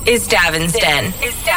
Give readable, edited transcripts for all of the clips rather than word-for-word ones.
is Davin's Den.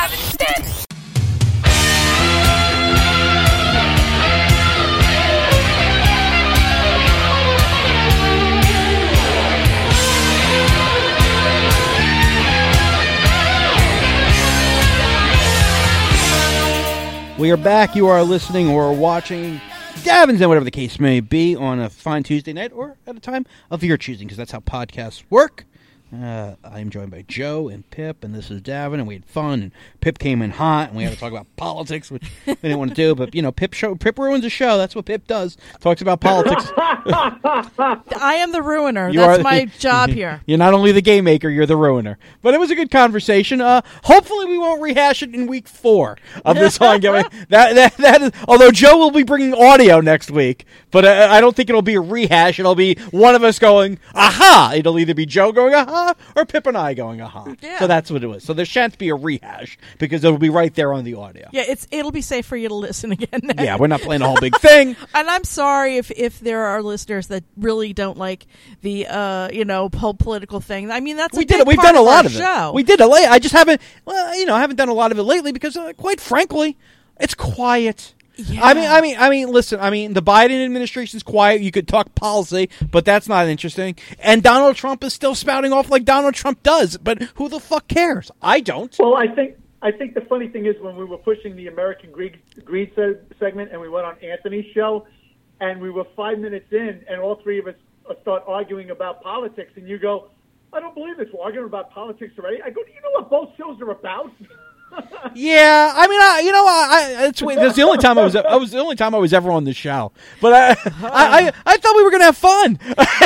We are back. You are listening or watching Davin's Den, whatever the case may be, on a fine Tuesday night or at a time of your choosing, because that's how podcasts work. I am joined by Joe and Pip, and this is Davin, and we had fun, and Pip came in hot, and we had to talk about politics, which we didn't want to do, but, you know, Pip ruins the show. That's what Pip does. Talks about politics. I am the ruiner. That's my job here. You're not only the game maker, you're the ruiner. But it was a good conversation. Hopefully we won't rehash it in week 4 of this ongoing. That is, although Joe will be bringing audio next week, but I don't think it'll be a rehash. It'll be one of us going, aha! It'll either be Joe going, aha, or Pip and I going, aha. Yeah. So that's what it was. So there shan't be a rehash, because it'll be right there on the audio. Yeah, it'll be safe for you to listen again. Yeah, we're not playing the whole big thing. And I'm sorry if there are listeners that really don't like the whole political thing. I mean, we've done a lot of it. We did it late. I just haven't done a lot of it lately because, quite frankly, it's quiet. Yeah. I mean, listen, the Biden administration's quiet. You could talk policy, but that's not interesting. And Donald Trump is still spouting off like Donald Trump does, but who the fuck cares? I don't. Well, I think the funny thing is when we were pushing the American Greed segment and we went on Anthony's show and we were 5 minutes in and all three of us start arguing about politics and you go, I don't believe this. We're arguing about politics already. I go, do you know what both shows are about? Yeah, that's the only time I was the only time I was ever on the show. But I thought we were gonna have fun.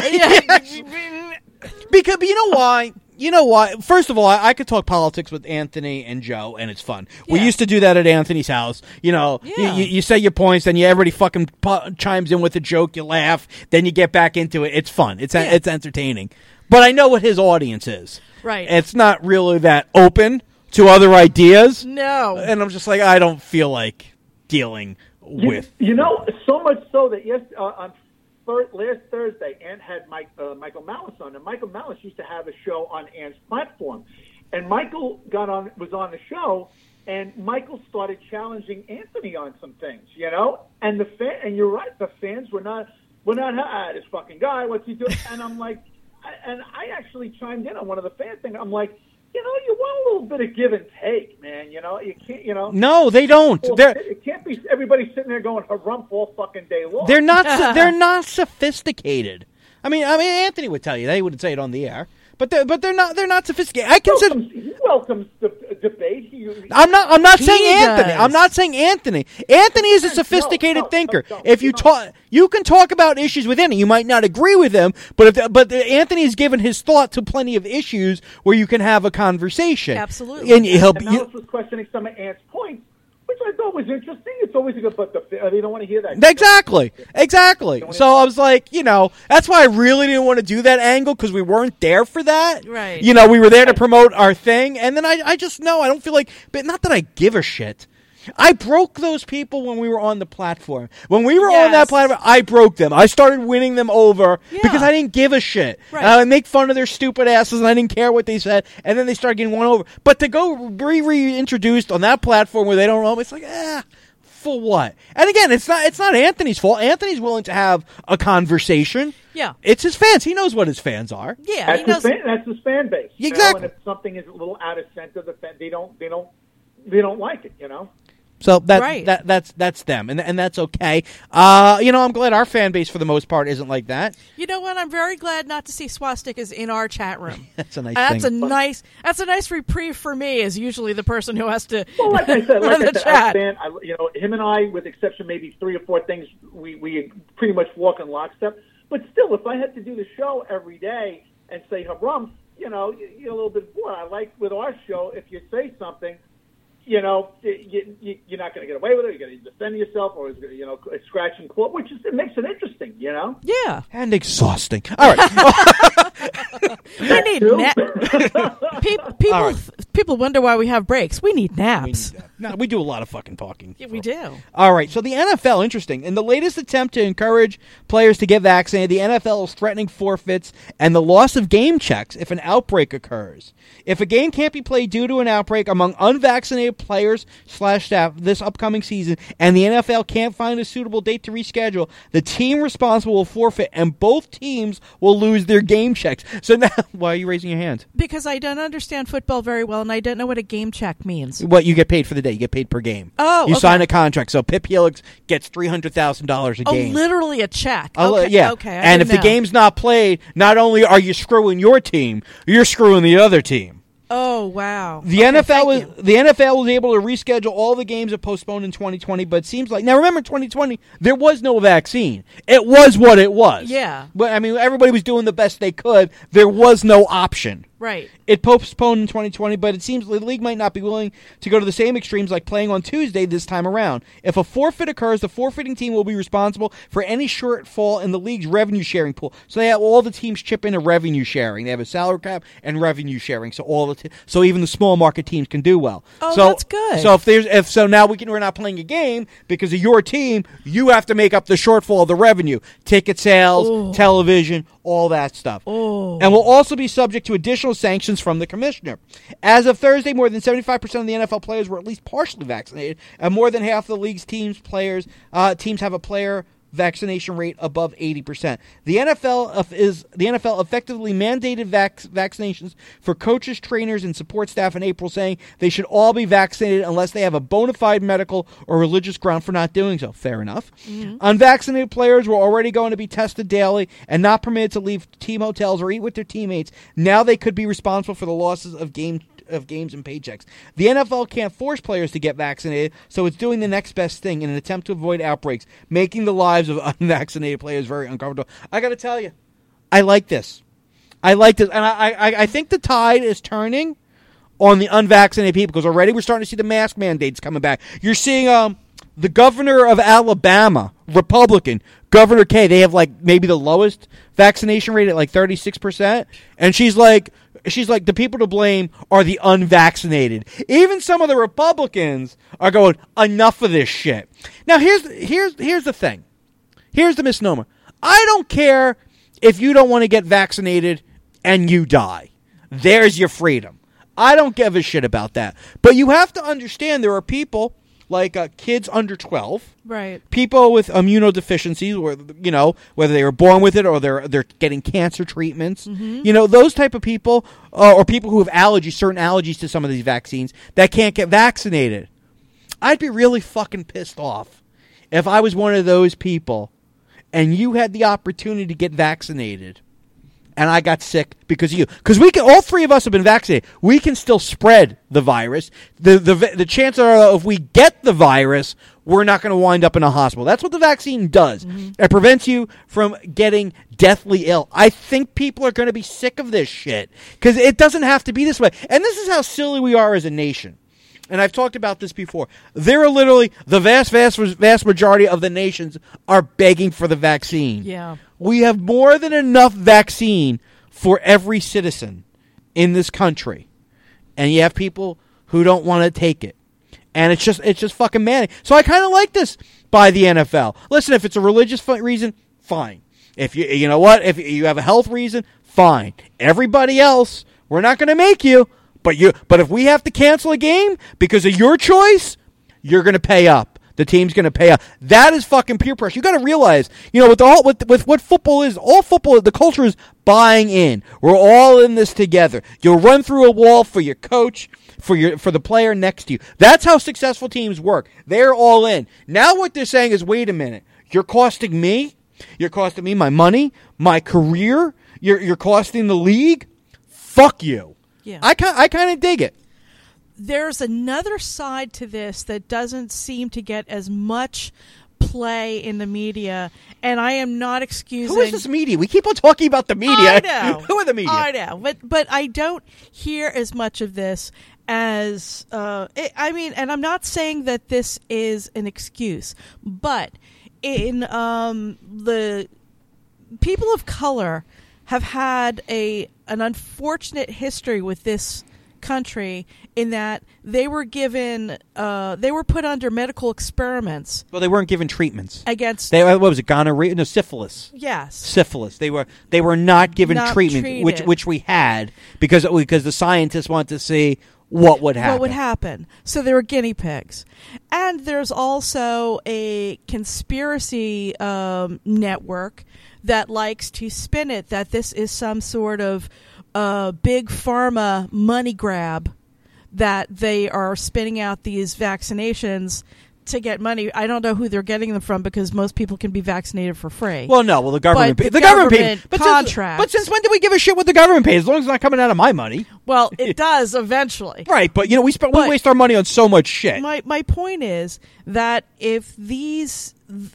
Because you know why? First of all, I could talk politics with Anthony and Joe, and it's fun. Yeah. We used to do that at Anthony's house. You say your points, then everybody fucking chimes in with a joke. You laugh, then you get back into it. It's fun. It's entertaining. But I know what his audience is. Right. It's not really that open to other ideas. No. And I'm just like, I don't feel like dealing with. So much so that on last Thursday, Ant had Michael Malice on, and Michael Malice used to have a show on Ant's platform. And Michael was on the show, and Michael started challenging Anthony on some things, And and you're right, the fans were not this fucking guy, what's he doing? And I'm like, and I actually chimed in on one of the fan things. I'm like, you want a little bit of give and take, man. You can't, No, they don't. It can't be everybody sitting there going harumph all fucking day long. They're not. They're not sophisticated. I mean, Anthony would tell you. They wouldn't say it on the air, but they're not. They're not sophisticated. He welcomes the debate. I'm not saying Anthony. I'm not saying Anthony. Anthony is a sophisticated thinker. If you talk, you can talk about issues with him. You might not agree with him, but Anthony has given his thought to plenty of issues where you can have a conversation. Absolutely. And Malice was questioning some of Ant's points, which I thought was interesting. It's always a good, but they don't want to hear that. Exactly. So I was like, that's why I really didn't want to do that angle, because we weren't there for that. Right. We were there to promote our thing, and then I just know I don't feel like, but not that I give a shit. I broke those people when we were on the platform. When we were on that platform, I broke them. I started winning them over because I didn't give a shit. Right. I make fun of their stupid asses, and I didn't care what they said, and then they started getting won over. But to go be reintroduced on that platform where they don't know, it's like, for what? And again, it's not Anthony's fault. Anthony's willing to have a conversation. Yeah. It's his fans. He knows what his fans are. Yeah, that's his fan base. Exactly. And if something is a little out of center, they don't like it, So that's them, and that's okay. I'm glad our fan base for the most part isn't like that. You know what? I'm very glad not to see swastikas in our chat room. That's a nice thing. That's a nice reprieve for me, as usually the person who has to. Well, like I said, run the chat. Him and I, with exception maybe 3 or 4 things, we pretty much walk in lockstep. But still, if I had to do the show every day and say harumph, you're a little bit bored. I like with our show, if you say something, you're not going to get away with it. You're going to defend yourself, or scratch and claw, which it makes it interesting, Yeah, and exhausting. All right, we need naps. People wonder why we have breaks. We need naps. No, we do a lot of fucking talking. Yeah, we do. All right, so the NFL, interesting. In the latest attempt to encourage players to get vaccinated, the NFL is threatening forfeits and the loss of game checks if an outbreak occurs. If a game can't be played due to an outbreak among unvaccinated players/staff this upcoming season, and the NFL can't find a suitable date to reschedule, the team responsible will forfeit, and both teams will lose their game checks. So now, why are you raising your hand? Because I don't understand football very well, and I don't know what a game check means. What, you get paid for the day. You get paid per game. Oh, you okay. sign a contract. So Pip Helix gets $300,000 a game. Oh, literally a check. Okay. Okay. Yeah. Okay. And if the game's not played, not only are you screwing your team, you're screwing the other team. Oh, wow. The NFL was able to reschedule all the games that postponed in 2020, but it seems like, now remember 2020, there was no vaccine. It was what it was. Yeah. But I mean, everybody was doing the best they could. There was no option. Right. It postponed in 2020, but it seems the league might not be willing to go to the same extremes like playing on Tuesday this time around. If a forfeit occurs, the forfeiting team will be responsible for any shortfall in the league's revenue sharing pool. So they have all the teams chip in a revenue sharing. They have a salary cap and revenue sharing. So so even the small market teams can do well. Oh, so, that's good. So now we're not playing a game because of your team. You have to make up the shortfall of the revenue, ticket sales, television, all that stuff. And will also be subject to additional sanctions from the commissioner. As of Thursday, more than 75% of the NFL players were at least partially vaccinated, and more than half of the league's teams have a player vaccination rate above 80%. The NFL effectively mandated vaccinations for coaches, trainers, and support staff in April, saying they should all be vaccinated unless they have a bona fide medical or religious ground for not doing so. Fair enough. Mm-hmm. Unvaccinated players were already going to be tested daily and not permitted to leave team hotels or eat with their teammates. Now they could be responsible for the losses of games and paychecks. The NFL can't force players to get vaccinated, so it's doing the next best thing in an attempt to avoid outbreaks, making the lives of unvaccinated players very uncomfortable. I got to tell you, I like this. And I think the tide is turning on the unvaccinated people, because already we're starting to see the mask mandates coming back. You're seeing the governor of Alabama, Republican, Governor Kay, they have like maybe the lowest vaccination rate at like 36%, and she's like, the people to blame are the unvaccinated. Even some of the Republicans are going, enough of this shit. Now, here's the thing. Here's the misnomer. I don't care if you don't want to get vaccinated and you die. There's your freedom. I don't give a shit about that. But you have to understand there are people like kids under 12, right? People with immunodeficiencies, or whether they were born with it or they're getting cancer treatments. Mm-hmm. Those type of people, or people who have allergies, certain allergies to some of these vaccines that can't get vaccinated. I'd be really fucking pissed off if I was one of those people, and you had the opportunity to get vaccinated, and I got sick because of you. Because all three of us have been vaccinated. We can still spread the virus. The chances are, if we get the virus, we're not going to wind up in a hospital. That's what the vaccine does. Mm-hmm. It prevents you from getting deathly ill. I think people are going to be sick of this shit, because it doesn't have to be this way. And this is how silly we are as a nation. And I've talked about this before. There are literally the vast majority of the nations are begging for the vaccine. Yeah. We have more than enough vaccine for every citizen in this country. And you have people who don't want to take it. And it's just fucking manic. So I kind of like this by the NFL. Listen, if it's a religious reason, fine. If you know what? If you have a health reason, fine. Everybody else, we're not going to make you. But if we have to cancel a game because of your choice, you're going to pay up. The team's going to pay up. That is fucking peer pressure. You got to realize, with what football is, all football, the culture is buying in. We're all in this together. You'll run through a wall for your coach, for the player next to you. That's how successful teams work. They're all in. Now what they're saying is, wait a minute, you're costing me. You're costing me my money, my career. You're costing the league. Fuck you. Yeah. I kind of dig it. There's another side to this that doesn't seem to get as much play in the media, and I am not excusing... Who is this media? We keep on talking about the media. I know. Who are the media? I know, but I don't hear as much of this as... and I'm not saying that this is an excuse, but in the people of color have had an unfortunate history with this country in that they were given, they were put under medical experiments. Well, they weren't given treatments Against... what was it, gonorrhea? No, syphilis. Yes. Syphilis. They were not given treatment, treated. which we had because the scientists wanted to see what would happen. What would happen. So they were guinea pigs. And there's also a conspiracy network that likes to spin it that this is some sort of big pharma money grab, that they are spinning out these vaccinations to get money. I don't know who they're getting them from because most people can be vaccinated for free. Well, no. Well, the government But the government paid. contracts. But since when did we give a shit what the government pays? As long as it's not coming out of my money. Well, it does eventually. Right, but we waste our money on so much shit. My point is that if these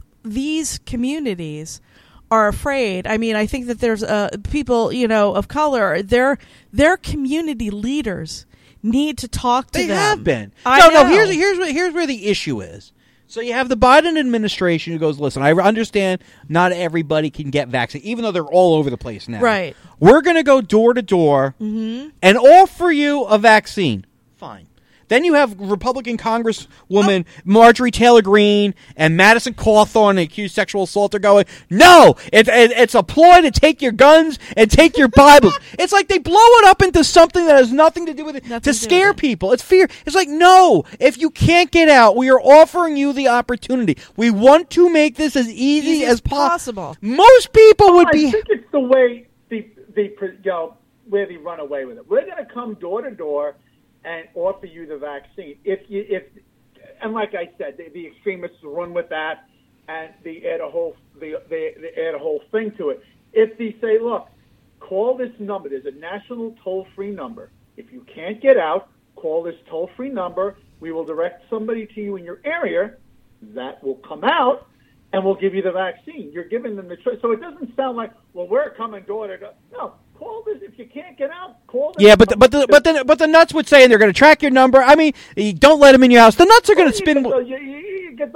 communities are afraid, I mean, I think that there's people, of color, their community leaders need to talk to them. They have been. I know. Here's where the issue is. So you have the Biden administration who goes, listen, I understand not everybody can get vaccinated, even though they're all over the place now. Right. We're going to go door to door and offer you a vaccine. Fine. Then you have Republican Congresswoman Marjorie Taylor Greene and Madison Cawthorn, an accused sexual assaulter, going, no, it's a ploy to take your guns and take your Bibles. It's like they blow it up into something that has nothing to do with it to scare people. It's fear. It's like, no, if you can't get out, we are offering you the opportunity. We want to make this as easy as possible. Most people would be... I think it's the way where they run away with it. We're going to come door to door and offer you the vaccine. And like I said, the extremists run with that, and they add a whole thing to it. If they say, look, call this number. There's a national toll-free number. If you can't get out, call this toll-free number. We will direct somebody to you in your area that will come out, and we'll give you the vaccine. You're giving them the choice. So it doesn't sound like, well, we're coming door to door. No. Call this. If you can't get out, call this. Yeah, but the nuts would say, and they're going to track your number. I mean, you don't let them in your house. The nuts are going to spin. You get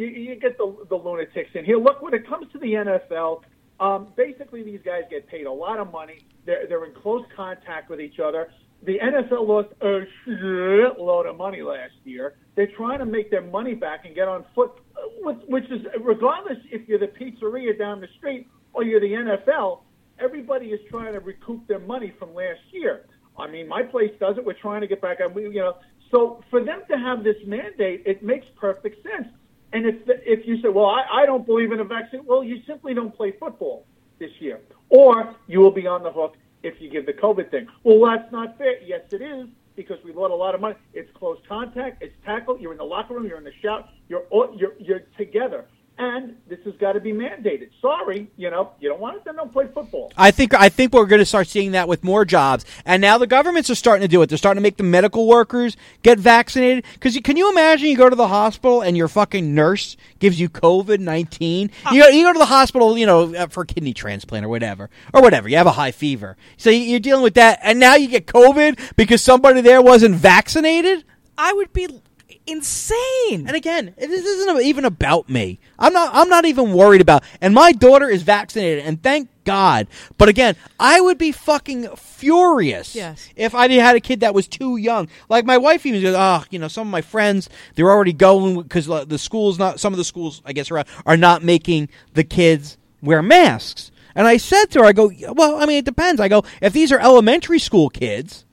the lunatics in here. Look, when it comes to the NFL, basically these guys get paid a lot of money. They're in close contact with each other. The NFL lost a shitload of money last year. They're trying to make their money back and get on foot, which is regardless if you're the pizzeria down the street or you're the NFL. Everybody is trying to recoup their money from last year. I mean, my place does it. We're trying to get back on. So for them to have this mandate, it makes perfect sense. And if you say, well, I don't believe in a vaccine, well, you simply don't play football this year, or you will be on the hook if you give the COVID thing. Well, that's not fair. Yes, it is, because we lost a lot of money. It's close contact. It's tackle. You're in the locker room. You're in the shout. You're together. And this has got to be mandated. Sorry, you don't want it, then don't play football. I think we're going to start seeing that with more jobs. And now the governments are starting to do it. They're starting to make the medical workers get vaccinated. Because can you imagine you go to the hospital and your fucking nurse gives you COVID-19? You go to the hospital, for a kidney transplant or whatever. You have a high fever. So you're dealing with that. And now you get COVID because somebody there wasn't vaccinated? I would be... insane. And again, this isn't even about me. I'm not even worried about. And my daughter is vaccinated, and thank God. But again, I would be fucking furious if I had a kid that was too young. Like my wife even goes, some of my friends, they're already going because the schools some of the schools I guess are not making the kids wear masks. And I said to her, I go, well, I mean, it depends. I go, if these are elementary school kids,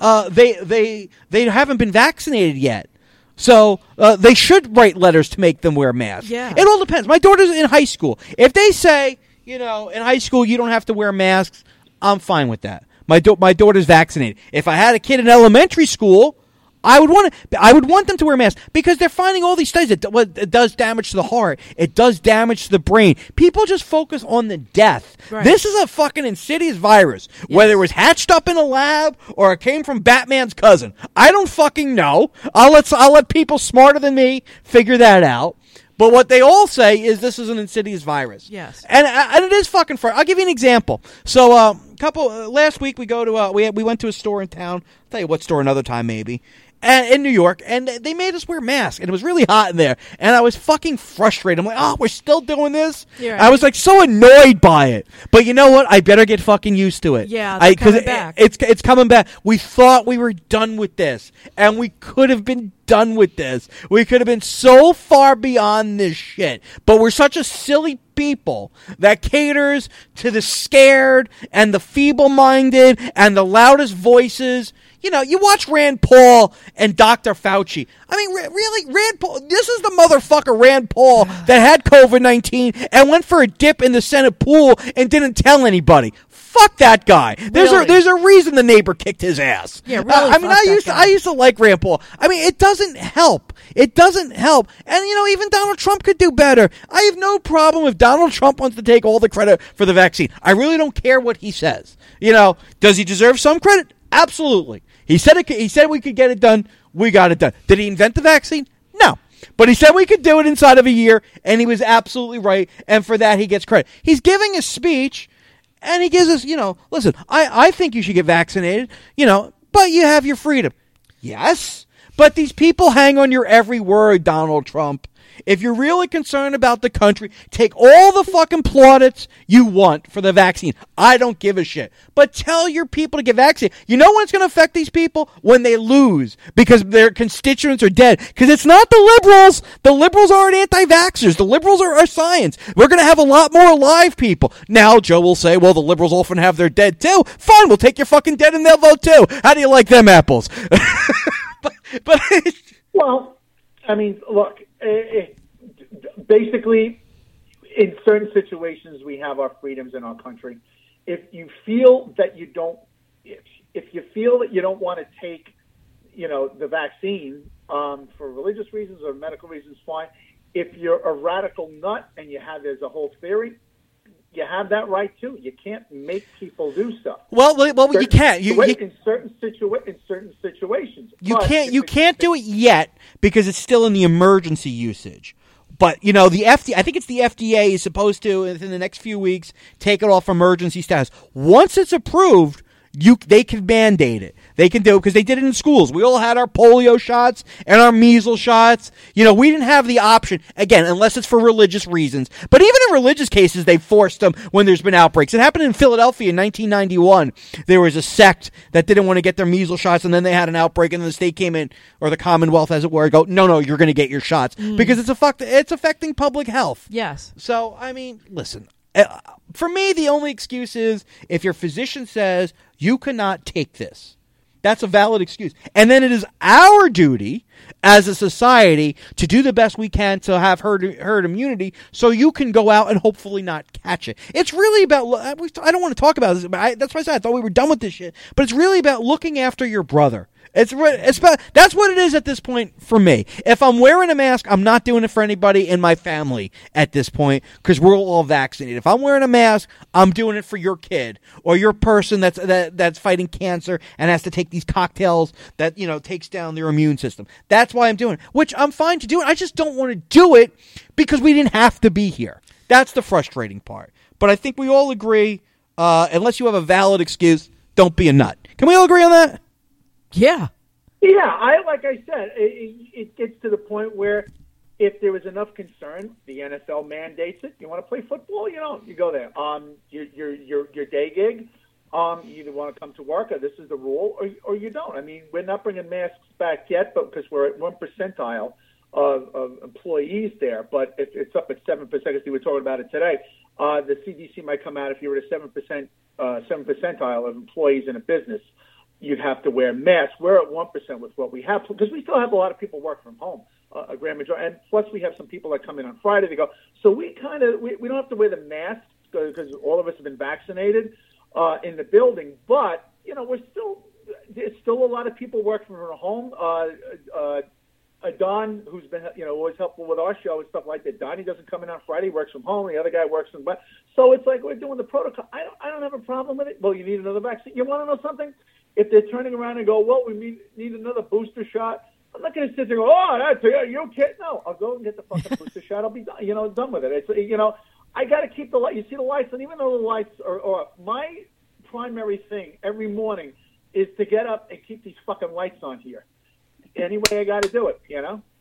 they haven't been vaccinated yet. So they should write letters to make them wear masks. Yeah. It all depends. My daughter's in high school. If they say, in high school you don't have to wear masks, I'm fine with that. My daughter's vaccinated. If I had a kid in elementary school, I would want them to wear masks because they're finding all these studies. It does damage to the heart. It does damage to the brain. People just focus on the death. Right. This is a fucking insidious virus. Yes. Whether it was hatched up in a lab or it came from Batman's cousin, I don't fucking know. I'll let people smarter than me figure that out. But what they all say is this is an insidious virus. Yes. And it is fucking frightening. I'll give you an example. So, last week we go to we went to a store in town. I'll tell you what store another time maybe. In New York, and they made us wear masks, and it was really hot in there, and I was fucking frustrated. I'm like, oh, we're still doing this? Yeah. I was like so annoyed by it. But you know what? I better get fucking used to it. Yeah, they're coming back. It's coming back. We thought we were done with this, and we could have been done with this. We could have been so far beyond this shit. But we're such a silly people that caters to the scared and the feeble-minded and the loudest voices. You know, you watch Rand Paul and Dr. Fauci. I mean, really, Rand Paul, this is the motherfucker Rand Paul that had COVID-19 and went for a dip in the Senate pool and didn't tell anybody. Fuck that guy. There's a reason the neighbor kicked his ass. Yeah, really. I mean, I used to like Rand Paul. I mean, it doesn't help. It doesn't help. And, you know, even Donald Trump could do better. I have no problem if Donald Trump wants to take all the credit for the vaccine. I really don't care what he says. You know, does he deserve some credit? Absolutely. He said we could get it done. We got it done. Did he invent the vaccine? No. But he said we could do it inside of a year, and he was absolutely right, and for that he gets credit. He's giving a speech, and he gives us, you know, listen, I think you should get vaccinated, you know, but you have your freedom. Yes, but these people hang on your every word, Donald Trump. If you're really concerned about the country, take all the fucking plaudits you want for the vaccine. I don't give a shit. But tell your people to get vaccinated. You know when it's going to affect these people? When they lose because their constituents are dead. Because it's not the liberals. The liberals aren't anti-vaxxers. The liberals are science. We're going to have a lot more alive people. Now, Joe will say, well, the liberals often have their dead too. Fine, we'll take your fucking dead and they'll vote too. How do you like them apples? but well, I mean, look, basically, in certain situations, we have our freedoms in our country. If you feel that you don't, if you feel that you don't want to take, you know, the vaccine for religious reasons or medical reasons, fine. If you're a radical nut and you have there's a whole theory, you have that right too. You can't make people do stuff. Well, you can't. In certain situations, you can't do it yet because it's still in the emergency usage. But you know, the FDA. I think it's the FDA is supposed to within the next few weeks take it off emergency status. Once it's approved, they can mandate it. They can do it because they did it in schools. We all had our polio shots and our measles shots. You know, we didn't have the option, again, unless it's for religious reasons. But even in religious cases, they forced them when there's been outbreaks. It happened in Philadelphia in 1991. There was a sect that didn't want to get their measles shots, and then they had an outbreak, and the state came in, or the Commonwealth, as it were, go, no, you're going to get your shots. Because it's affecting public health. Yes. So, I mean, listen. For me, the only excuse is if your physician says you cannot take this. That's a valid excuse. And then it is our duty as a society to do the best we can to have herd immunity so you can go out and hopefully not catch it. It's really about, I don't want to talk about this, but that's why I said I thought we were done with this shit, but it's really about looking after your brother. That's what it is at this point for me. If I'm wearing a mask, I'm not doing it for anybody in my family at this point because we're all vaccinated. If I'm wearing a mask, I'm doing it for your kid or your person that's fighting cancer and has to take these cocktails that, you know, takes down their immune system. That's why I'm doing it, which I'm fine to do it. I just don't want to do it because we didn't have to be here. That's the frustrating part. But I think we all agree, unless you have a valid excuse, don't be a nut. Can we all agree on that? Yeah. Yeah, like I said, it gets to the point where if there was enough concern, the NFL mandates it. You want to play football? You don't. You go there. Your day gig, you either want to come to work, or this is the rule, or you don't. I mean, we're not bringing masks back yet, but because we're at 1 percentile of employees there. But if it's up at 7%, because we were talking about it today, the CDC might come out if you were at 7 percentile of employees in a business. You'd have to wear masks. We're at 1% with what we have because we still have a lot of people work from home, a grand majority. And plus, we have some people that come in on Friday. They go, so we don't have to wear the masks because all of us have been vaccinated in the building. But you know, there's still a lot of people working from home. Don, who's been always helpful with our show and stuff like that. Donnie doesn't come in on Friday; he works from home. The other guy works from. So it's like we're doing the protocol. I don't have a problem with it. Well, you need another vaccine. You want to know something? If they're turning around and go, well, we need another booster shot, I'm not going to sit there and go, oh, you okay? No, I'll go and get the fucking booster shot. I'll be done with it. It's, I got to keep the light. You see the lights, and even though the lights are off, my primary thing every morning is to get up and keep these fucking lights on here. Any way I got to do it, you know?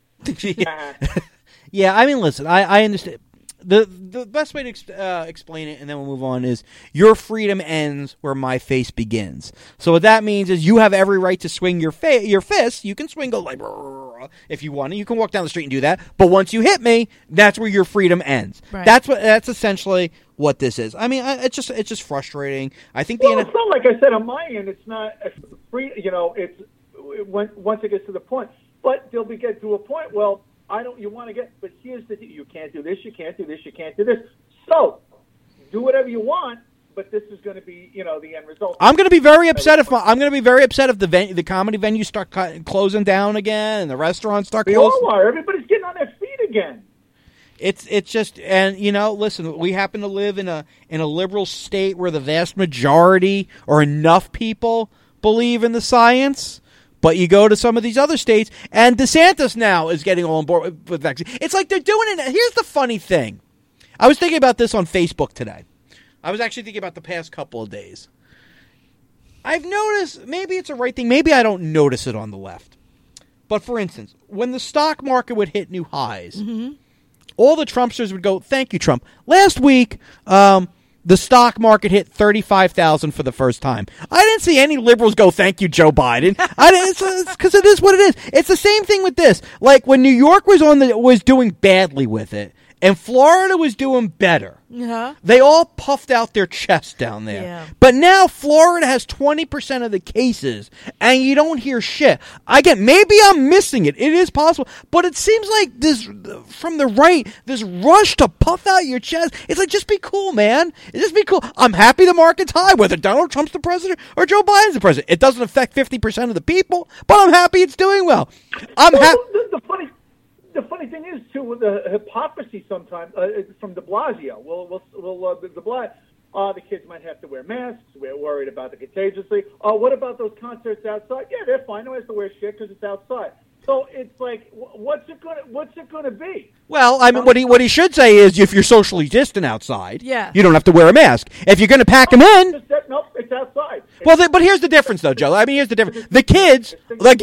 Yeah, I mean, listen, I understand. The best way to explain it, and then we'll move on, is your freedom ends where my face begins. So what that means is you have every right to swing your fist. You can swing, go like, if you want to. You can walk down the street and do that. But once you hit me, that's where your freedom ends. Right. That's essentially what this is. I mean, it's just frustrating. I think it's not like I said on my end. It's not free. You know, it's once it gets to the point. But they'll get to a point. Well, you want to get, but here's the thing. You can't do this, you can't do this, you can't do this. So, do whatever you want, but this is going to be, the end result. I'm going to be very upset if the comedy venues start closing down again and the restaurants start closing. They all are. Everybody's getting on their feet again. It's just, and listen, we happen to live in a liberal state where the vast majority or enough people believe in the science. But you go to some of these other states, and DeSantis now is getting all on board with vaccines. It's like they're doing it. Here's the funny thing. I was thinking about this on Facebook today. I was actually thinking about the past couple of days. I've noticed, maybe it's a right thing, maybe I don't notice it on the left. But for instance, when the stock market would hit new highs, all the Trumpsters would go, "Thank you, Trump." Last week, the stock market hit 35,000 for the first time. I didn't see any liberals go, "Thank you, Joe Biden." It's because it is what it is. It's the same thing with this. Like when New York was doing badly with it, and Florida was doing better. They all puffed out their chests down there. Yeah. But now Florida has 20% of the cases, and you don't hear shit. Maybe I'm missing it. It is possible. But it seems like this, from the right, this rush to puff out your chest. It's like, just be cool, man. Just be cool. I'm happy the market's high, whether Donald Trump's the president or Joe Biden's the president. It doesn't affect 50% of the people, but I'm happy it's doing well. I'm happy. The funny thing is, too, with the hypocrisy sometimes from de Blasio. The kids might have to wear masks. We're worried about the contagiously. What about those concerts outside? Yeah, they're fine. No one has to wear shit because it's outside. So it's like, what's it gonna be? Well, I mean, what he should say is, if you're socially distant outside, you don't have to wear a mask. If you're going to pack them in, nope, it's outside. But here's the difference, though, Joe. I mean, here's the difference. The kids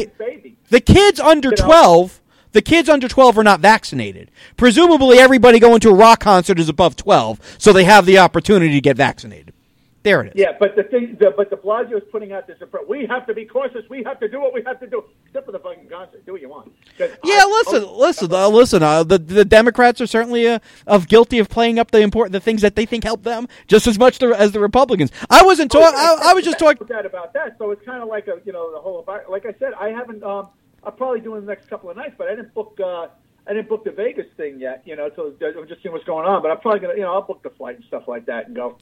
under 12. The kids under 12 are not vaccinated. Presumably, everybody going to a rock concert is above 12, so they have the opportunity to get vaccinated. There it is. Yeah, but de Blasio is putting out this approach. We have to be cautious. We have to do what we have to do. Except for the fucking concert. Do what you want. Yeah, listen. The Democrats are certainly guilty of playing up the things that they think help them just as much as the Republicans. I wasn't talking. I was just talking about that. So it's kind of like the whole. Like I said, I haven't. I'll probably do it in the next couple of nights, but I didn't book the Vegas thing yet. So I'm just seeing what's going on. But I'm probably gonna. I'll book the flight and stuff like that and go.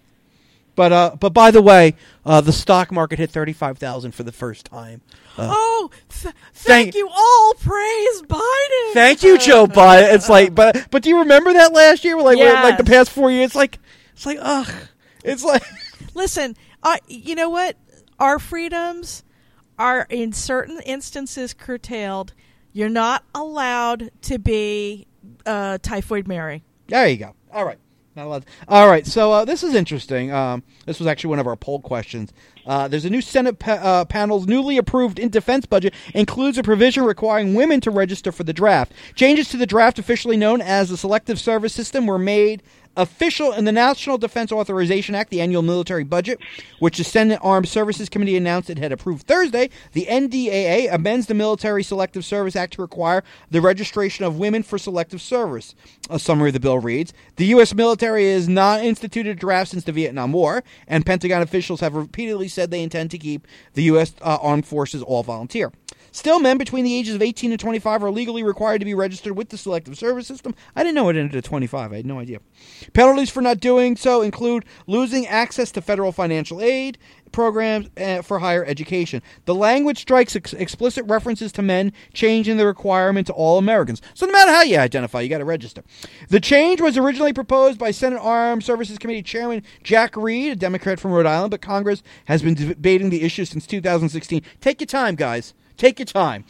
But by the way, the stock market hit 35,000 for the first time. Thank you all. Praise Biden. Thank you, Joe Biden. It's like, but do you remember that last year? Like the past 4 years. It's like, ugh. It's like. Listen, you know what? Our freedoms are in certain instances curtailed. You're not allowed to be Typhoid Mary. There you go. All right. Not allowed. All right, so this is interesting. This was actually one of our poll questions. There's a new Senate panel's newly approved in defense budget includes a provision requiring women to register for the draft. Changes to the draft, officially known as the Selective Service System, were made official in the National Defense Authorization Act, the annual military budget, which the Senate Armed Services Committee announced it had approved Thursday. The NDAA amends the Military Selective Service Act to require the registration of women for selective service. A summary of the bill reads, the U.S. military has not instituted a draft since the Vietnam War, and Pentagon officials have repeatedly said they intend to keep the U.S. Armed Forces all volunteer. Still, men between the ages of 18 and 25 are legally required to be registered with the Selective Service System. I didn't know it ended at 25. I had no idea. Penalties for not doing so include losing access to federal financial aid programs for higher education. The language strikes explicit references to men, changing the requirement to all Americans. So no matter how you identify, you got to register. The change was originally proposed by Senate Armed Services Committee Chairman Jack Reed, a Democrat from Rhode Island, but Congress has been debating the issue since 2016. Take your time, guys. Take your time.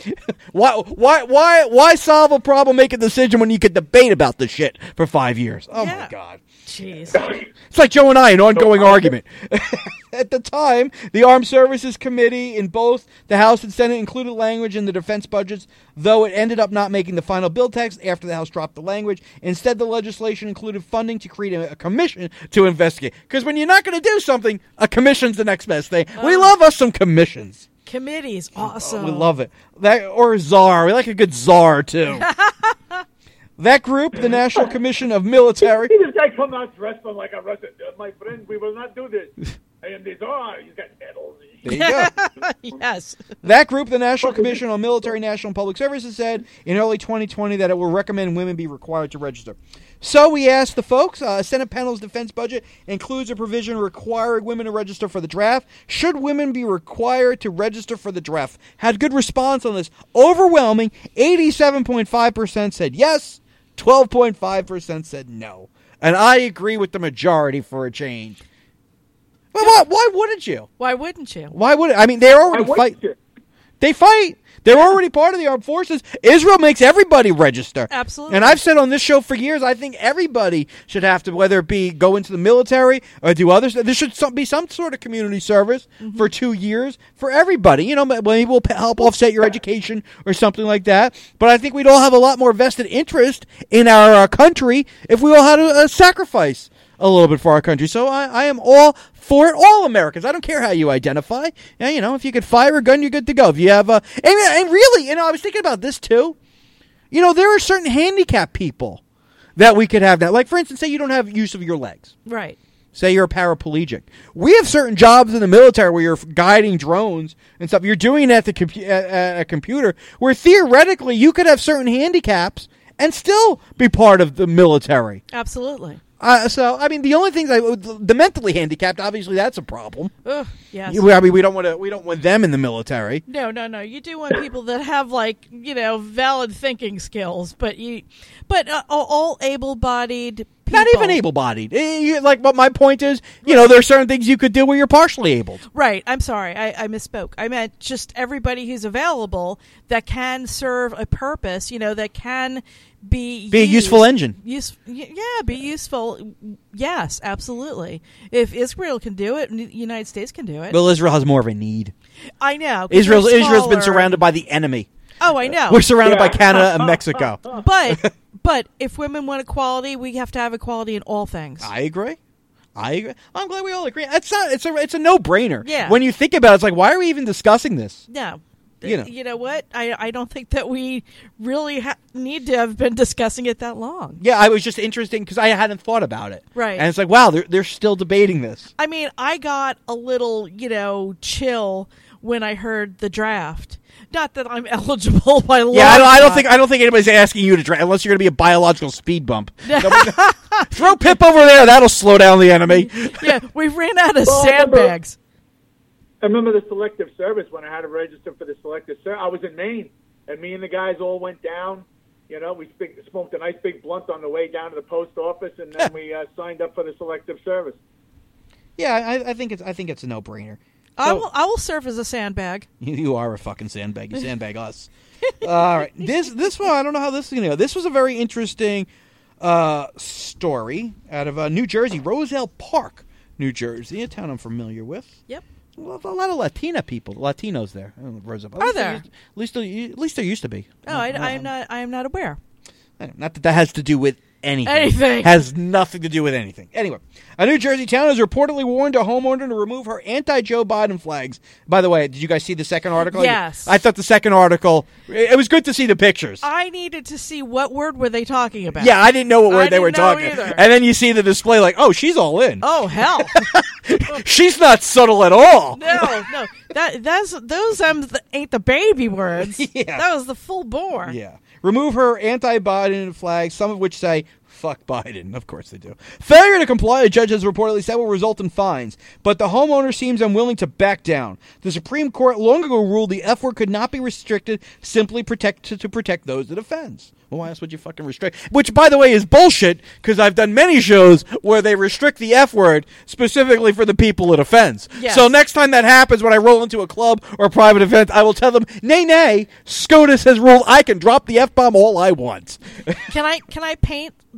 Why solve a problem, make a decision when you could debate about this shit for 5 years? Oh, my God. Jeez. It's like Joe and I, an ongoing argument. At the time, the Armed Services Committee in both the House and Senate included language in the defense budgets, though it ended up not making the final bill text after the House dropped the language. Instead, the legislation included funding to create a commission to investigate. Because when you're not going to do something, a commission's the next best thing. We love us some commissions. Committees, awesome. We love it. Or czar. We like a good czar, too. That group, the National Commission of Military... See this guy come out dressed like a Russian. My friend, we will not do this. I am the czar. He's got medals. There you go. Yes. That group, the National Commission on Military National and Public Services, said in early 2020 that it will recommend women be required to register. So we asked the folks, Senate panel's defense budget includes a provision requiring women to register for the draft. Should women be required to register for the draft? Had good response on this. Overwhelming 87.5% said yes, 12.5% said no. And I agree with the majority for a change. Well, why wouldn't you? Why wouldn't you? Why would I mean, they're already fighting. They fight. They're already part of the armed forces. Israel makes everybody register. Absolutely. And I've said on this show for years, I think everybody should have to, whether it be go into the military or do others. There should be some sort of community service for 2 years for everybody. You know, maybe we'll help offset your education or something like that. But I think we'd all have a lot more vested interest in our country if we all had to sacrifice a little bit for our country. So I am all for it. All Americans. I don't care how you identify. Yeah, you know, if you could fire a gun, you're good to go. If you have and really, you know, I was thinking about this too. You know, there are certain handicapped people that we could have that. Like, for instance, say you don't have use of your legs. Right. Say you're a paraplegic. We have certain jobs in the military where you're guiding drones and stuff. You're doing it at a computer where theoretically you could have certain handicaps and still be part of the military. Absolutely. So, I mean, the only things the mentally handicapped, obviously, that's a problem. Ugh, yes. I mean, we don't want them in the military. No. You do want people that have, like, you know, valid thinking skills, but all able-bodied people. Not even able-bodied. Like, what my point is, you know, there are certain things you could do where you're partially able. Right. I'm sorry. I misspoke. I meant just everybody who's available that can serve a purpose, you know, that can be a useful engine. Be useful. Yes, absolutely. If Israel can do it, the United States can do it. Well, Israel has more of a need. I know. Israel's been surrounded by the enemy. Oh, I know. We're surrounded by Canada and Mexico. But if women want equality, we have to have equality in all things. I agree. I'm glad we all agree. It's a no-brainer. Yeah. When you think about it, it's like, why are we even discussing this? No. You know what? I don't think that we really need to have been discussing it that long. Yeah, I was just interested because I hadn't thought about it. Right. And it's like, wow, they're still debating this. I mean, I got a little, you know, chill when I heard the draft. Not that I'm eligible by law. Yeah, I don't think anybody's asking you to draft unless you're going to be a biological speed bump. Throw Pip over there; that'll slow down the enemy. Yeah, we ran out of sandbags. I remember the selective service when I had to register for the selective service. I was in Maine, and me and the guys all went down. You know, we smoked a nice big blunt on the way down to the post office, and then we signed up for the selective service. Yeah, I think it's a no-brainer. So, I will serve as a sandbag. You are a fucking sandbag. You sandbag us. All right, this one I don't know how this is gonna go. This was a very interesting story out of New Jersey, Roselle Park, New Jersey, a town I'm familiar with. Yep. Well, a lot of Latinos there. Roselle. Are there? At least there used to be. Oh, I am not aware. Not that has to do with anything. Anything. Has nothing to do with anything. Anyway, a New Jersey town has reportedly warned a homeowner to remove her anti-Joe Biden flags. By the way, did you guys see the second article? Yes. I thought the second article, it was good to see the pictures. I needed to see what word were they talking about. Yeah, I didn't know what word they were talking. Either. And then you see the display like, oh, she's all in. Oh, hell. She's not subtle at all. No. Those ain't the baby words. Yeah. That was the full bore. Yeah. Remove her anti-Biden flags, some of which say, fuck Biden. Of course they do. Failure to comply, a judge has reportedly said, will result in fines. But the homeowner seems unwilling to back down. The Supreme Court long ago ruled the F word could not be restricted simply to protect those it offends. Well, why else would you fucking restrict? Which, by the way, is bullshit, because I've done many shows where they restrict the F word specifically for the people it offends. Yes. So next time that happens, when I roll into a club or a private event, I will tell them, nay, SCOTUS has ruled I can drop the F-bomb all I want. Can I paint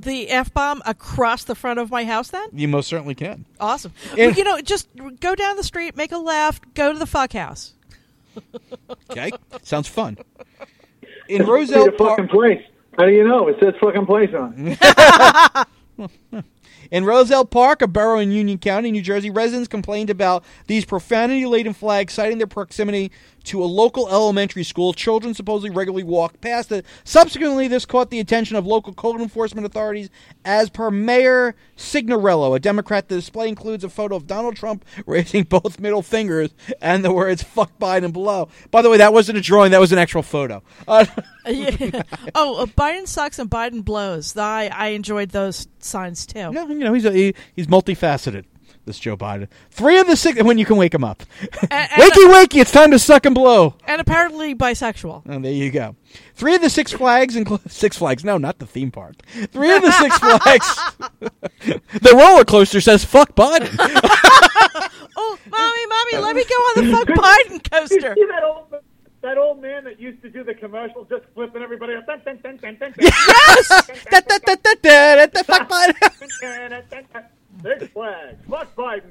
the F-bomb across the front of my house then? You most certainly can. Awesome. And- Well, just go down the street, make a left, go to the fuck house. Okay, sounds fun. In It's Roselle a fucking Park, place. How do you know? It says fucking place on it. in Roselle Park, a borough in Union County, New Jersey, residents complained about these profanity-laden flags, citing their proximity to a local elementary school. Children supposedly regularly walk past it. Subsequently, this caught the attention of local code enforcement authorities. As per Mayor Signorello, a Democrat, the display includes a photo of Donald Trump raising both middle fingers and the words "fuck Biden" below. By the way, that wasn't a drawing; that was an actual photo. Yeah. Biden sucks and Biden blows. I enjoyed those signs too. No, he's multifaceted. This Joe Biden. 3 of the 6 when you can wake him up. Wakey, it's time to suck and blow. And apparently bisexual. Oh, there you go. 3 of the 6 flags include 6 Flags. No, not the theme park. 3 of the 6 flags. The roller coaster says "fuck Biden." Oh, mommy, let me go on the fuck Biden coaster. You see that old man that used to do the commercials, just flipping everybody up. Yes. Fuck Biden. Six Flags. Fuck Biden.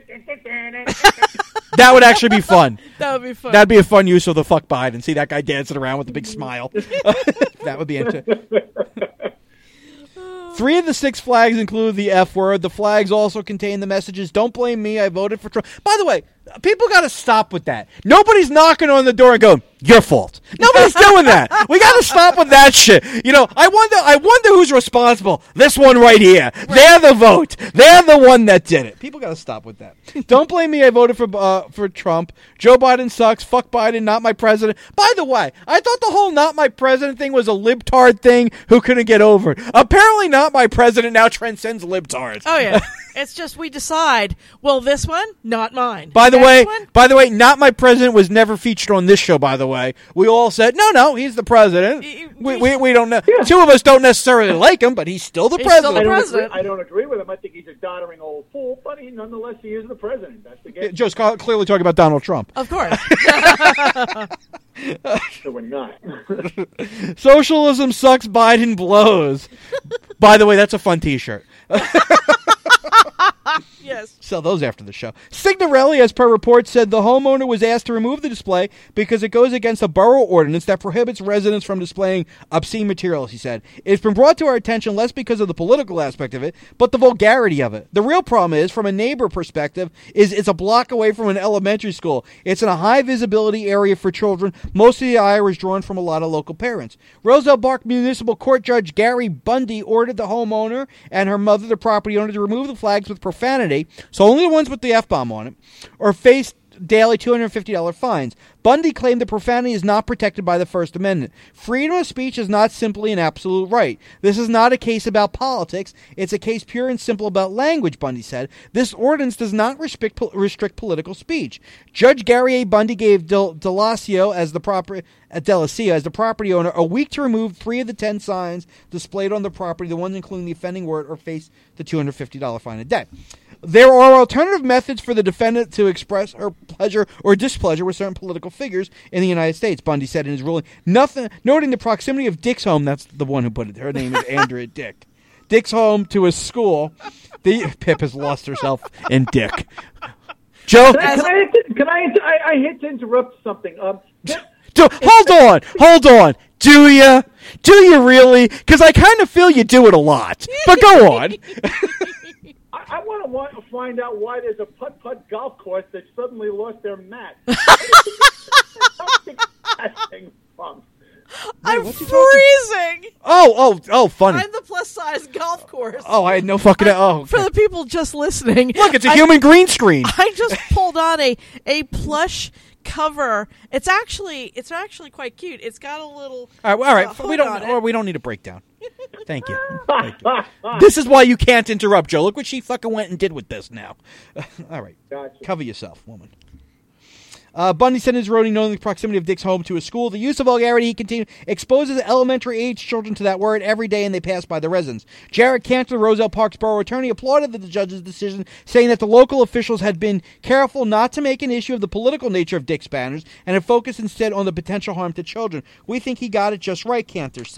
That would actually be fun. That would be fun. That'd be a fun use of the "fuck Biden." See that guy dancing around with a big smile. That would be interesting. 3 of the 6 flags include the F word. The flags also contain the messages, "Don't blame me, I voted for Trump." By the way, people got to stop with that. Nobody's knocking on the door and going, "Your fault." Nobody's doing that. We got to stop with that shit. I wonder who's responsible. This one right here. Right. They're the vote. They're the one that did it. People got to stop with that. Don't blame me, I voted for Trump. Joe Biden sucks. Fuck Biden, not my president. By the way, I thought the whole "not my president" thing was a libtard thing who couldn't get over it. Apparently "not my president" now transcends libtards. Oh, yeah. It's just we decide, well, this one, not mine. By the way, "not my president" was never featured on this show, by the way. We all said, no, he's the president. We don't know. Yeah. 2 of us don't necessarily like him, but he's still the president. Still the president. I don't agree with him. I think he's a doddering old fool, but nonetheless, he is the president. That's the game. Joe's clearly talking about Donald Trump. Of course. So we're not. Socialism sucks, Biden blows. By the way, that's a fun T-shirt. Yes. Sell those after the show. Signorelli, as per reports, said the homeowner was asked to remove the display because it goes against a borough ordinance that prohibits residents from displaying obscene materials, he said. It's been brought to our attention less because of the political aspect of it, but the vulgarity of it. The real problem is, from a neighbor perspective, it's a block away from an elementary school. It's in a high visibility area for children. Most of the ire was drawn from a lot of local parents. Roselle Park Municipal Court Judge Gary Bundy ordered the homeowner and her mother, the property owner, to remove the flags with profanity, so only the ones with the F-bomb on it, or face daily $250 fines. Bundy claimed that profanity is not protected by the First Amendment. Freedom of speech is not simply an absolute right. This is not a case about politics. It's a case pure and simple about language, Bundy said. This ordinance does not restrict political speech. Judge Gary A. Bundy gave Delacio as the property owner a week to remove 3 of the 10 signs displayed on the property, the ones including the offending word, or face the $250 fine a day. There are alternative methods for the defendant to express her pleasure or displeasure with certain political figures in the United States, Bundy said in his ruling. Noting the proximity of Dick's home, that's the one who put it. Her name is Andrea Dick. Dick's home to a school. Pip has lost herself in Dick. Joe? Can I hate to interrupt something. Hold on. Do you really? Because I kind of feel you do it a lot. But go on. I want to find out why there's a putt-putt golf course that suddenly lost their mat. I'm freezing. Oh, funny. I'm the plus-size golf course. Oh, I had no fucking... Okay. For the people just listening. Look, it's a human green screen. I just pulled on a plush cover. It's actually quite cute. It's got a little... All right. We don't need a breakdown. Thank you. This is why you can't interrupt, Joe. Look what she fucking went and did with this now. All right. Gotcha. Cover yourself, woman. Bundy said in his ruling, knowing the proximity of Dick's home to a school, the use of vulgarity, he continued, exposes elementary-age children to that word every day and they pass by the residents. Jared Cantor, Roselle Park's borough attorney, applauded the judge's decision, saying that the local officials had been careful not to make an issue of the political nature of Dick's banners and had focused instead on the potential harm to children. We think he got it just right, Cantor said.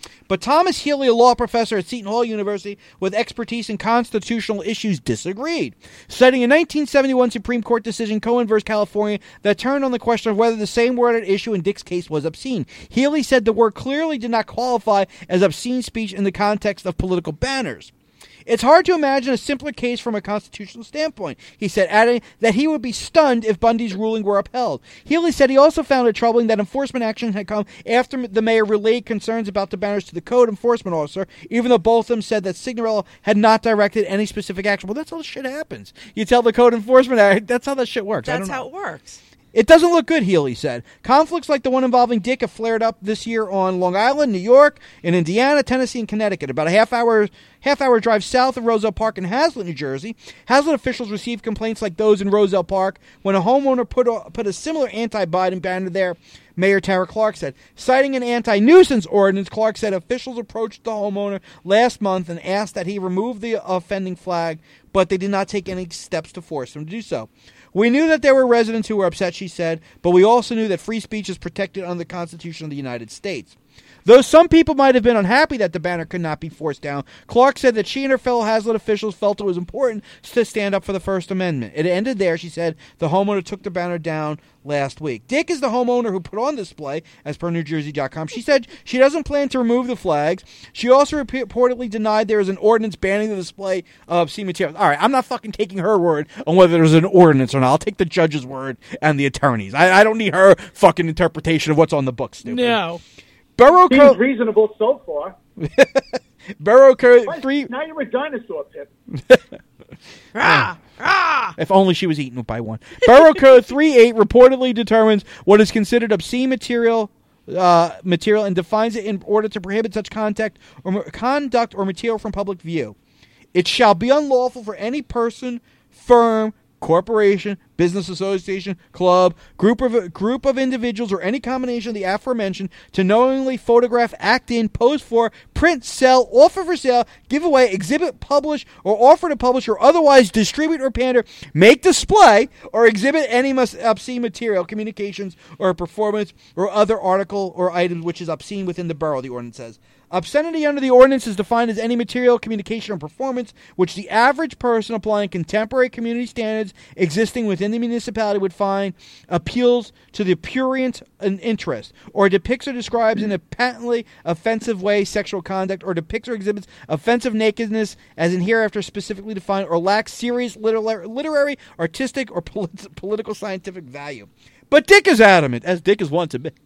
But Thomas Healy, a law professor at Seton Hall University with expertise in constitutional issues, disagreed. Citing a 1971 Supreme Court decision, Cohen v. California, that turned on the question of whether the same word at issue in Dick's case was obscene. Healy said the word clearly did not qualify as obscene speech in the context of political banners. It's hard to imagine a simpler case from a constitutional standpoint, he said, adding that he would be stunned if Bundy's ruling were upheld. Healy said he also found it troubling that enforcement action had come after the mayor relayed concerns about the banners to the code enforcement officer, even though both of them said that Signorella had not directed any specific action. Well, that's how shit happens. You tell the code enforcement, that's how that shit works. That's how it works. It doesn't look good, Healy said. Conflicts like the one involving Dick have flared up this year on Long Island, New York, in Indiana, Tennessee, and Connecticut. About a half-hour drive south of Roselle Park in Hazlet, New Jersey, Hazlet officials received complaints like those in Roselle Park when a homeowner put a similar anti-Biden banner there. Mayor Tara Clark said. Citing an anti-nuisance ordinance, Clark said officials approached the homeowner last month and asked that he remove the offending flag, but they did not take any steps to force him to do so. We knew that there were residents who were upset, she said, but we also knew that free speech is protected under the Constitution of the United States. Though some people might have been unhappy that the banner could not be forced down, Clark said that she and her fellow Hazlet officials felt it was important to stand up for the First Amendment. It ended there, she said. The homeowner took the banner down last week. Dick is the homeowner who put on display, as per NewJersey.com. She said she doesn't plan to remove the flags. She also reportedly denied there is an ordinance banning the display of obscene materials. All right, I'm not fucking taking her word on whether there's an ordinance or not. I'll take the judge's word and the attorney's. I don't need her fucking interpretation of what's on the books, stupid. No. Borough Seems Code reasonable so far. Borough Code 3. Now you're a dinosaur, Pip. If only she was eaten by one. Borough Code 3.8 reportedly determines what is considered obscene material and defines it in order to prohibit such conduct or material from public view. It shall be unlawful for any person, firm, corporation, business association, club, group of individuals, or any combination of the aforementioned to knowingly photograph, act in, pose for, print, sell, offer for sale, give away, exhibit, publish, or offer to publish, or otherwise distribute or pander, make display, or exhibit any obscene material, communications, or performance, or other article or item which is obscene within the borough, the ordinance says. Obscenity under the ordinance is defined as any material, communication, or performance which the average person applying contemporary community standards existing within the municipality would find appeals to the prurient interest, or depicts or describes in a patently offensive way sexual conduct, or depicts or exhibits offensive nakedness as in hereafter specifically defined, or lacks serious literary, artistic, or political scientific value. But Dick is adamant, as Dick is wont to be.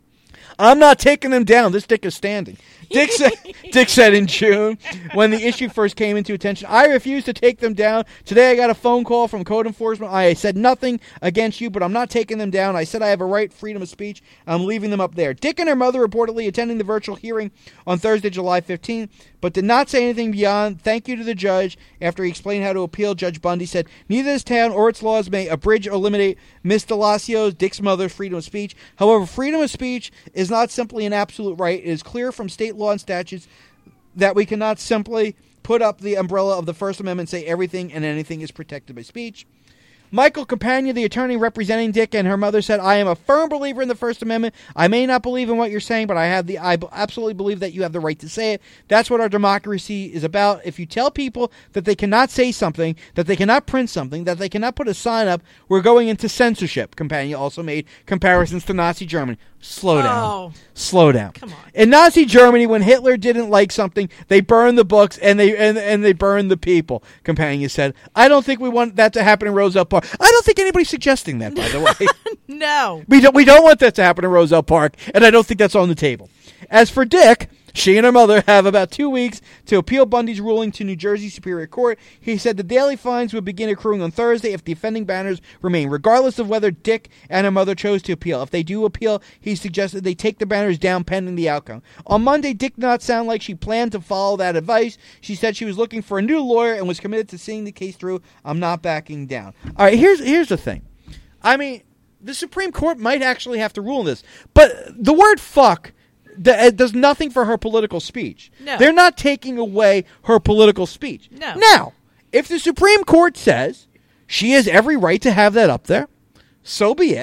I'm not taking them down. This Dick is standing. Dick said in June, when the issue first came into attention, I refuse to take them down. Today I got a phone call from code enforcement. I said nothing against you, but I'm not taking them down. I said I have a right, freedom of speech. I'm leaving them up there. Dick and her mother reportedly attending the virtual hearing on Thursday, July 15th, but did not say anything beyond thank you to the judge. After he explained how to appeal, Judge Bundy said, neither this town or its laws may abridge or eliminate Miss DeLasio's, Dick's mother, freedom of speech. However, freedom of speech is not simply an absolute right. It is clear from state law and statutes that we cannot simply put up the umbrella of the First Amendment and say everything and anything is protected by speech. Michael Campagna, the attorney representing Dick and her mother, said, I am a firm believer in the First Amendment. I may not believe in what you're saying, but I absolutely believe that you have the right to say it. That's what our democracy is about. If you tell people that they cannot say something, that they cannot print something, that they cannot put a sign up, we're going into censorship. Campagna also made comparisons to Nazi Germany. Slow down. Oh. Slow down. Come on. In Nazi Germany, when Hitler didn't like something, they burned the books and they burned the people, Campagna said. I don't think we want that to happen in Roselle Park. I don't think anybody's suggesting that, by the way. No. We don't want that to happen in Roselle Park, and I don't think that's on the table. As for Dick, she and her mother have about 2 weeks to appeal Bundy's ruling to New Jersey Superior Court. He said the daily fines would begin accruing on Thursday if the offending banners remain, regardless of whether Dick and her mother chose to appeal. If they do appeal, he suggested they take the banners down pending the outcome. On Monday, Dick did not sound like she planned to follow that advice. She said she was looking for a new lawyer and was committed to seeing the case through. I'm not backing down. All right, here's the thing. I mean, the Supreme Court might actually have to rule on this, but the word fuck does nothing for her political speech. No. They're not taking away her political speech. No. Now, if the Supreme Court says she has every right to have that up there, so be it.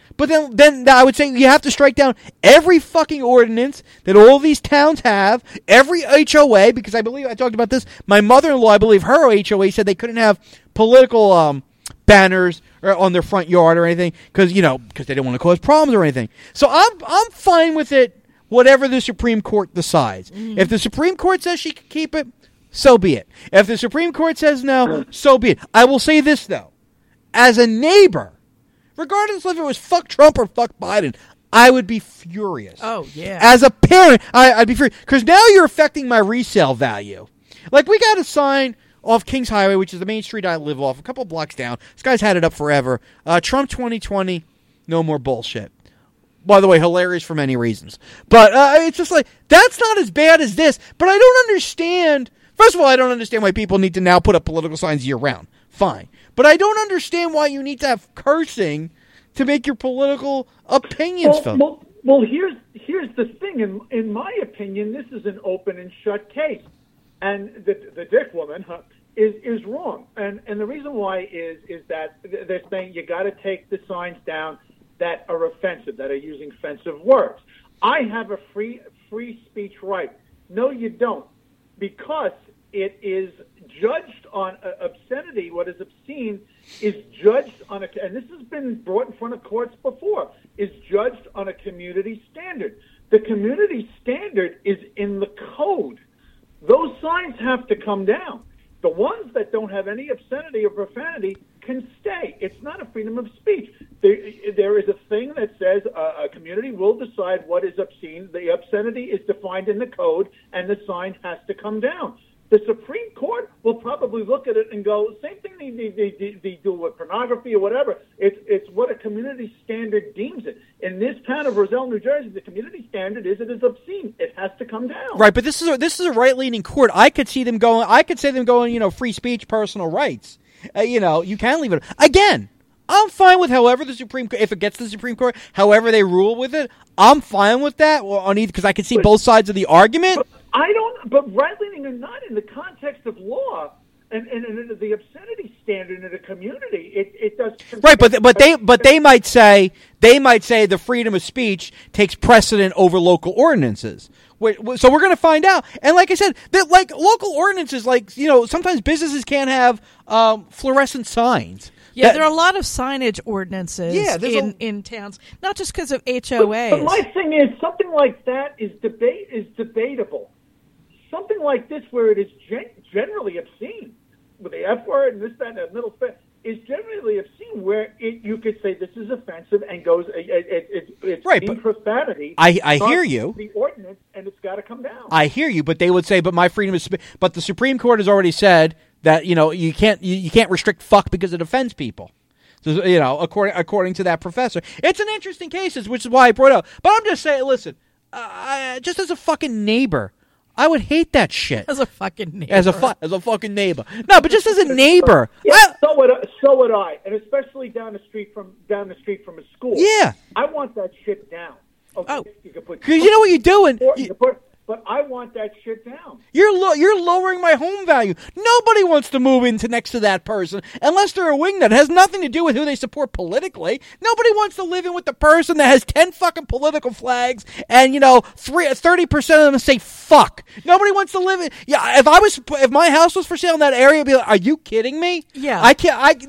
But then I would say you have to strike down every fucking ordinance that all these towns have, every HOA, because I believe I talked about this. My mother-in-law, I believe her HOA said they couldn't have political banners on their front yard or anything because they didn't want to cause problems or anything. So I'm fine with it, whatever the Supreme Court decides. Mm-hmm. If the Supreme Court says she can keep it, so be it. If the Supreme Court says no, so be it. I will say this, though. As a neighbor, regardless if it was fuck Trump or fuck Biden, I would be furious. Oh, yeah. As a parent, I'd be furious. Because now you're affecting my resale value. Like, we got a sign off Kings Highway, which is the main street I live off, a couple blocks down. This guy's had it up forever. Trump 2020, no more bullshit. By the way, hilarious for many reasons. But it's just like, that's not as bad as this. But I don't understand. First of all, I don't understand why people need to now put up political signs year-round. Fine. But I don't understand why you need to have cursing to make your political opinions felt. Well, here's the thing. In my opinion, this is an open and shut case. And the dick woman is wrong. And the reason why is that they're saying you got to take the signs down that are offensive, that are using offensive words. I have a free speech right. No, you don't. Because it is judged on obscenity. What is obscene is judged on and this has been brought in front of courts before, is judged on a community standard. The community standard is in the code. Those signs have to come down. The ones that don't have any obscenity or profanity can stay. It's not a freedom of speech. There is a thing that says a community will decide what is obscene. The obscenity is defined in the code, and the sign has to come down. The Supreme Court will probably look at it and go, same thing they do with pornography or whatever. It's what a community standard deems it. In this town of Roselle, New Jersey, the community standard is it is obscene. It has to come down. Right, but this is a right-leaning court. I could see them going, free speech, personal rights. You can leave it. Again, I'm fine with however the Supreme Court, if it gets to the Supreme Court, however they rule with it, I'm fine with that on either, because I can see both sides of the argument. But right-leaning or not, in the context of law and the obscenity standard in a community, it does. Right, but they might say the freedom of speech takes precedent over local ordinances. So we're going to find out. And like I said, that like local ordinances, sometimes businesses can't have fluorescent signs. Yeah, there are a lot of signage ordinances in towns, not just because of HOAs. But my thing is, something like that is debatable. Something like this, where it is generally obscene, with the F word and this, that, and the middle fit, is generally obscene, where you could say this is offensive and goes, it's right, in profanity. I hear you. The ordinance, and it's got to come down. I hear you, but they would say, but my freedom is. But the Supreme Court has already said that you can't restrict fuck because it offends people. So according to that professor, it's an interesting case, which is why I brought it up. But I'm just saying, listen, just as a fucking neighbor, I would hate that shit. As a fucking neighbor. As a fucking neighbor. No, but just as a neighbor. So would I, and especially down the street from a school. Yeah. I want that shit down. Okay, because you know what you're doing. But I want that shit down. You're lowering my home value. Nobody wants to move into next to that person unless they're a wingnut. It has nothing to do with who they support politically. Nobody wants to live in with the person that has 10 fucking political flags and 30% of them say fuck. Nobody wants to live in. Yeah, if my house was for sale in that area, I'd be like, are you kidding me? Yeah. I can't I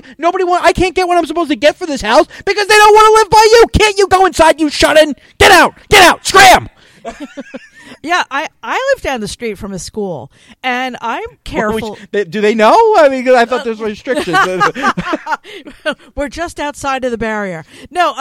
can't get what I'm supposed to get for this house because they don't want to live by you. Can't you go inside, you shut in? Get out, scram. Yeah, I live down the street from a school, and I'm careful. Do they know? I mean, I thought there was restrictions. We're just outside of the barrier. No,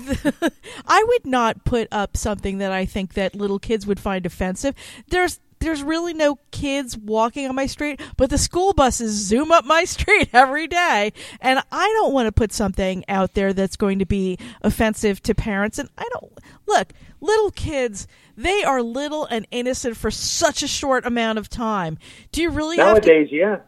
I would not put up something that I think that little kids would find offensive. There's really no kids walking on my street, but the school buses zoom up my street every day, and I don't want to put something out there that's going to be offensive to parents. And look, little kids, they are little and innocent for such a short amount of time. Do you really nowadays, yeah.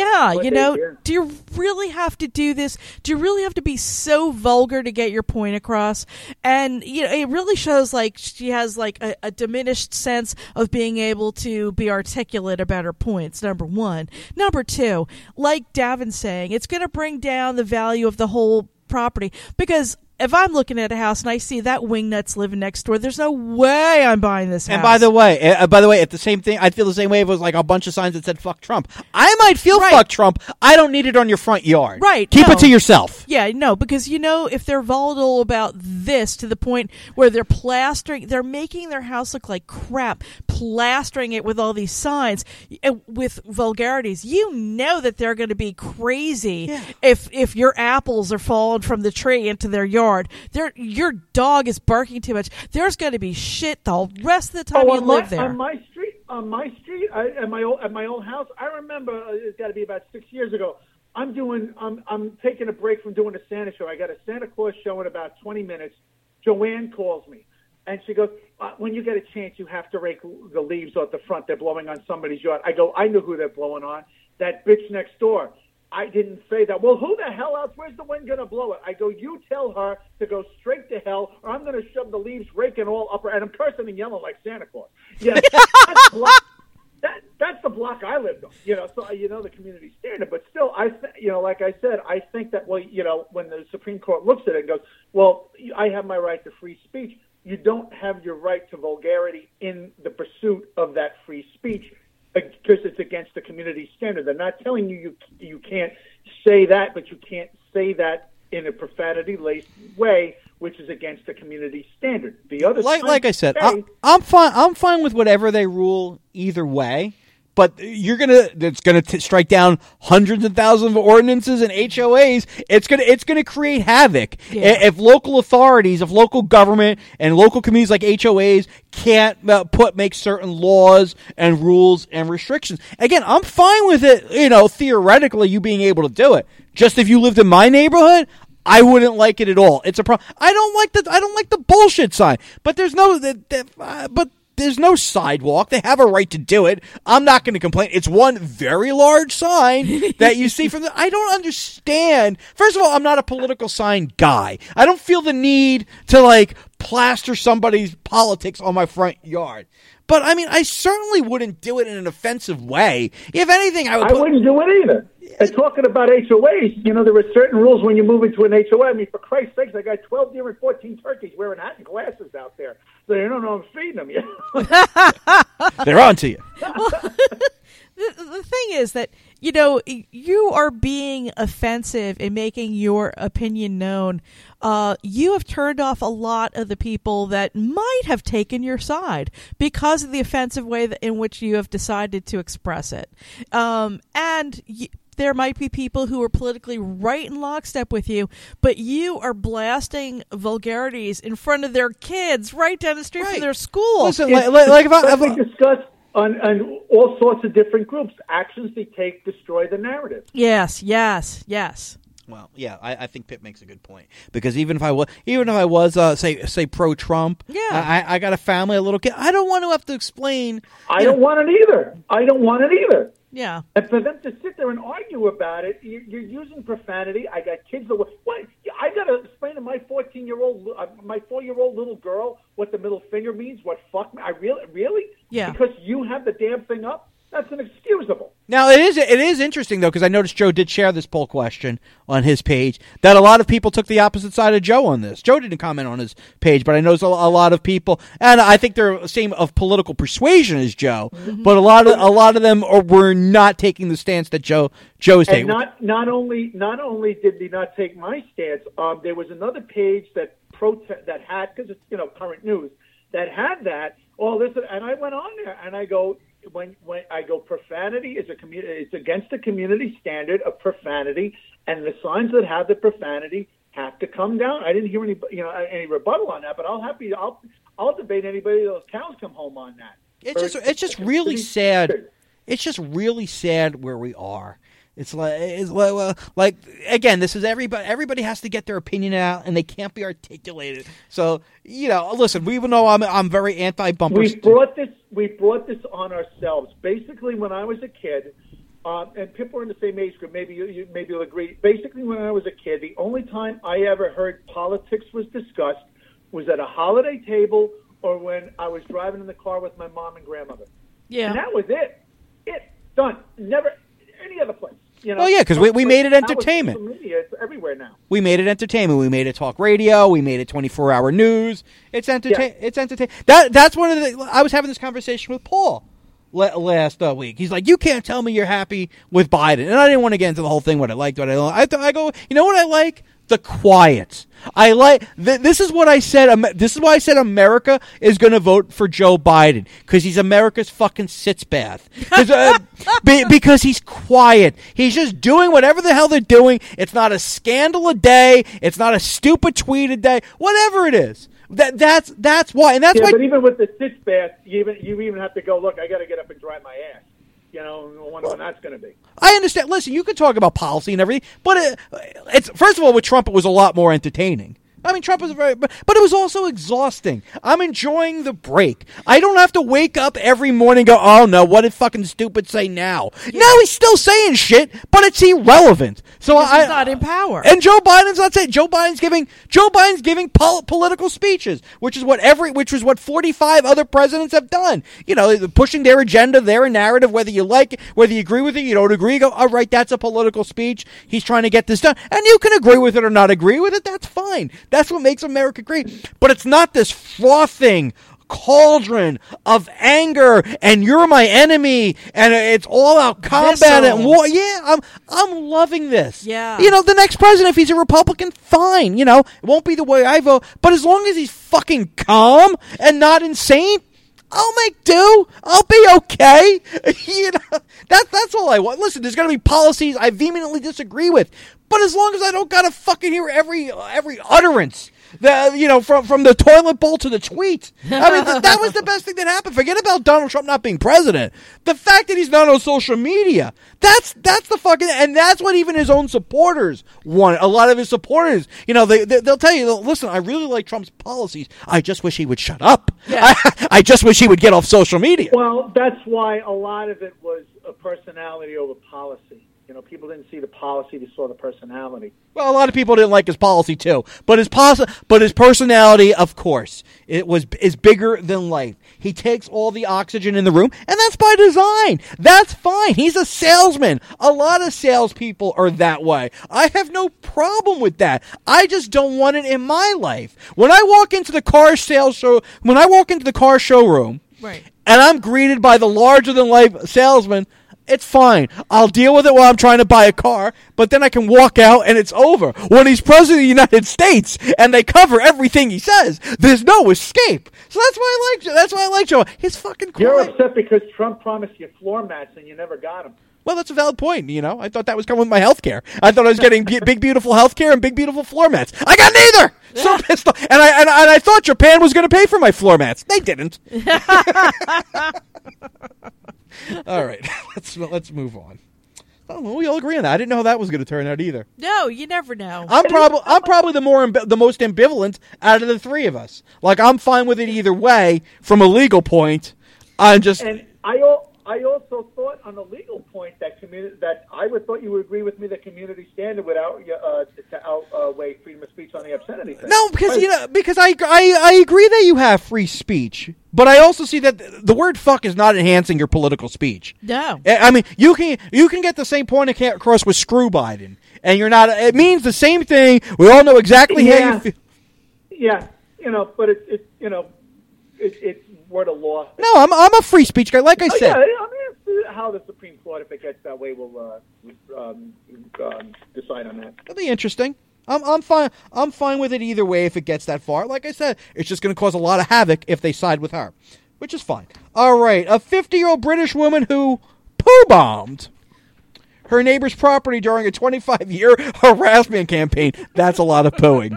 Do you really have to do this? Do you really have to be so vulgar to get your point across? And it really shows like she has like a diminished sense of being able to be articulate about her points, number one. Number two, like Davin's saying, it's going to bring down the value of the whole property because if I'm looking at a house and I see that wingnut's living next door, there's no way I'm buying this house. And by the way, if the same thing, I'd feel the same way if it was like a bunch of signs that said "fuck Trump." I might feel "fuck Trump." I don't need it on your front yard. Right? Keep it to yourself. Yeah, no, because if they're volatile about this to the point where they're making their house look like crap, plastering it with all these signs, with vulgarities. You know that they're going to be crazy if your apples are falling from the tree into their yard. Your dog is barking too much. There's going to be shit the rest of the time you live there. On my street, at my old house, I remember it's got to be about 6 years ago. I'm taking a break from doing a Santa show. I got a Santa Claus show in about 20 minutes. Joanne calls me, and she goes, when you get a chance, you have to rake the leaves off the front. They're blowing on somebody's yard. I go, I know who they're blowing on. That bitch next door. I didn't say that. Well, who the hell else? Where's the wind going to blow it? I go, you tell her to go straight to hell, or I'm going to shove the leaves raking all up her. And I'm cursing and yelling like Santa Claus. Yeah, that's the block I lived on. So the community standard. But still, like I said, I think that when the Supreme Court looks at it and goes, well, I have my right to free speech. You don't have your right to vulgarity in the pursuit of that free speech, because it's against the community standard. They're not telling you can't say that, but you can't say that in a profanity-laced way, which is against the community standard. The other, like I said, I'm fine. I'm fine with whatever they rule either way. But it's gonna strike down hundreds of thousands of ordinances and HOAs. It's gonna create havoc if local authorities, if local government and local communities like HOAs can't make certain laws and rules and restrictions. Again, I'm fine with it. Theoretically, you being able to do it. Just if you lived in my neighborhood, I wouldn't like it at all. It's a problem. I don't like the bullshit sign. But there's no sidewalk. They have a right to do it. I'm not going to complain. It's one very large sign that you see from I don't understand. First of all, I'm not a political sign guy. I don't feel the need to plaster somebody's politics on my front yard. But I certainly wouldn't do it in an offensive way. If anything, I wouldn't do it either. And talking about HOAs, there are certain rules when you move into an HOA. For Christ's sakes, I got 12 deer and 14 turkeys wearing hat and glasses out there. So you don't know I'm feeding them yet. They're on to you. Well, the thing is that, you are being offensive in making your opinion known. You have turned off a lot of the people that might have taken your side because of the offensive way in which you have decided to express it. There might be people who are politically right in lockstep with you, but you are blasting vulgarities in front of their kids right down the street from their school. Listen, if we discuss on all sorts of different groups, actions they take destroy the narrative. Yes. Well, yeah, I think Pitt makes a good point, because even if I was say pro-Trump, I got a family, a little kid. I don't want to have to explain. I don't want it either. Yeah. And for them to sit there and argue about it, you're using profanity. I got kids that what? I got to explain to my 4-year-old little girl what the middle finger means. What fuck me? I really? Yeah. Because you have the damn thing up. That's inexcusable. Now, it is interesting, though, because I noticed Joe did share this poll question on his page, that a lot of people took the opposite side of Joe on this. Joe didn't comment on his page, but I noticed a lot of people, and I think they're the same of political persuasion as Joe, but a lot of them were not taking the stance that Joe's taking. And not only did they not take my stance, there was another page that had, because it's current news, that had that. Oh, listen, and I went on there and I go. When I go, profanity is it's against the community standard of profanity, and the signs that have the profanity have to come down. I didn't hear any rebuttal on that, but I'll debate anybody those cows come home on that. It's just really sad. It's just really sad where we are. It's like again, this is everybody has to get their opinion out, and they can't be articulated. So listen, even though I'm very anti-bumper. We brought this on ourselves. Basically, when I was a kid, and people are in the same age group. Maybe you'll agree. Basically, when I was a kid, the only time I ever heard politics was discussed was at a holiday table or when I was driving in the car with my mom and grandmother. Yeah, and that was it. Done. Never any other place. You know, Well, yeah, because we made it now with entertainment. social media, it's everywhere now. We made it entertainment. We made it talk radio. We made it 24-hour news. It's entertain. Yeah. It's entertain. That's one of the. I was having this conversation with Paul last week. He's like, "You can't tell me you're happy with Biden," and I didn't want to get into the whole thing. What I liked, what I don't. I go, you know what I like? The quiet. I like. This is what I said. This is why I said America is going to vote for Joe Biden because he's America's fucking sitz bath. Because he's quiet. He's just doing whatever the hell they're doing. It's not a scandal a day. It's not a stupid tweet a day. Whatever it is. That's why. And that's why. But even with the sitz bath, you even have to go. Look, I got to get up and dry my ass. You know, I wonder when that's going to be. I understand. Listen, you can talk about policy and everything, but it's first of all with Trump, it was a lot more entertaining. I mean, Trump was but it was also exhausting. I'm enjoying the break. I don't have to wake up every morning and go, oh no, what did fucking stupid say now? Yeah. Now he's still saying shit, but it's irrelevant. So he's not in power. And Joe Biden's not saying. Joe Biden's giving political speeches, which is what 45 other presidents have done. You know, pushing their agenda, their narrative, whether you like it, whether you agree with it, you don't agree, you go, all right, that's a political speech. He's trying to get this done. And you can agree with it or not agree with it. That's fine. That's what makes America great. But it's not this frothing cauldron of anger and you're my enemy and it's all out combat and war. Yeah, I'm loving this. Yeah. You know, the next president, if he's a Republican, fine. You know, it won't be the way I vote. But as long as he's fucking calm and not insane, I'll make do. I'll be okay. You know, that's all I want. Listen, there's going to be policies I vehemently disagree with, but as long as I don't got to fucking hear every utterance, from the toilet bowl to the tweet. I mean, that was the best thing that happened. Forget about Donald Trump not being president. The fact that he's not on social media, that's the fucking, and that's what even his own supporters want. A lot of his supporters, you know, they'll tell you, listen, I really like Trump's policies. I just wish he would shut up. Yeah. I just wish he would get off social media. Well, that's why a lot of it was a personality over policy. You know, people didn't see the policy; they saw the personality. Well, a lot of people didn't like his policy too, but his personality, of course, is bigger than life. He takes all the oxygen in the room, and that's by design. That's fine. He's a salesman. A lot of salespeople are that way. I have no problem with that. I just don't want it in my life. When I walk into the car showroom, right, and I'm greeted by the larger than life salesman, it's fine. I'll deal with it while I'm trying to buy a car, but then I can walk out and it's over. When he's president of the United States and they cover everything he says, there's no escape. So that's why I like Joe. He's fucking cool. You're upset because Trump promised you floor mats and you never got them. Well, that's a valid point. You know, I thought that was coming with my health care. I thought I was getting big, beautiful health care and big, beautiful floor mats. I got neither. So pissed off. And I thought Japan was going to pay for my floor mats. They didn't. All right, let's move on. Oh, well, we all agree on that. I didn't know how that was going to turn out either. No, you never know. I'm probably the most ambivalent out of the three of us. Like, I'm fine with it either way from a legal point. And I also thought on the legal point that I would thought you would agree with me that community standard would outweigh freedom of speech on the obscenity thing. No, because I agree that you have free speech, but I also see that the word "fuck" is not enhancing your political speech. No, I mean you can get the same point across with "screw Biden," and you're not. It means the same thing. We all know exactly how you feel. Yeah, but it's word of law. No, I'm a free speech guy. Like I said, yeah, I mean, how the Supreme Court, if it gets that way, will decide on that. That'll be interesting. I'm fine. I'm fine with it either way if it gets that far. Like I said, it's just going to cause a lot of havoc if they side with her, which is fine. All right, a 50-year-old British woman who poo-bombed her neighbor's property during a 25-year harassment campaign. That's a lot of pooing.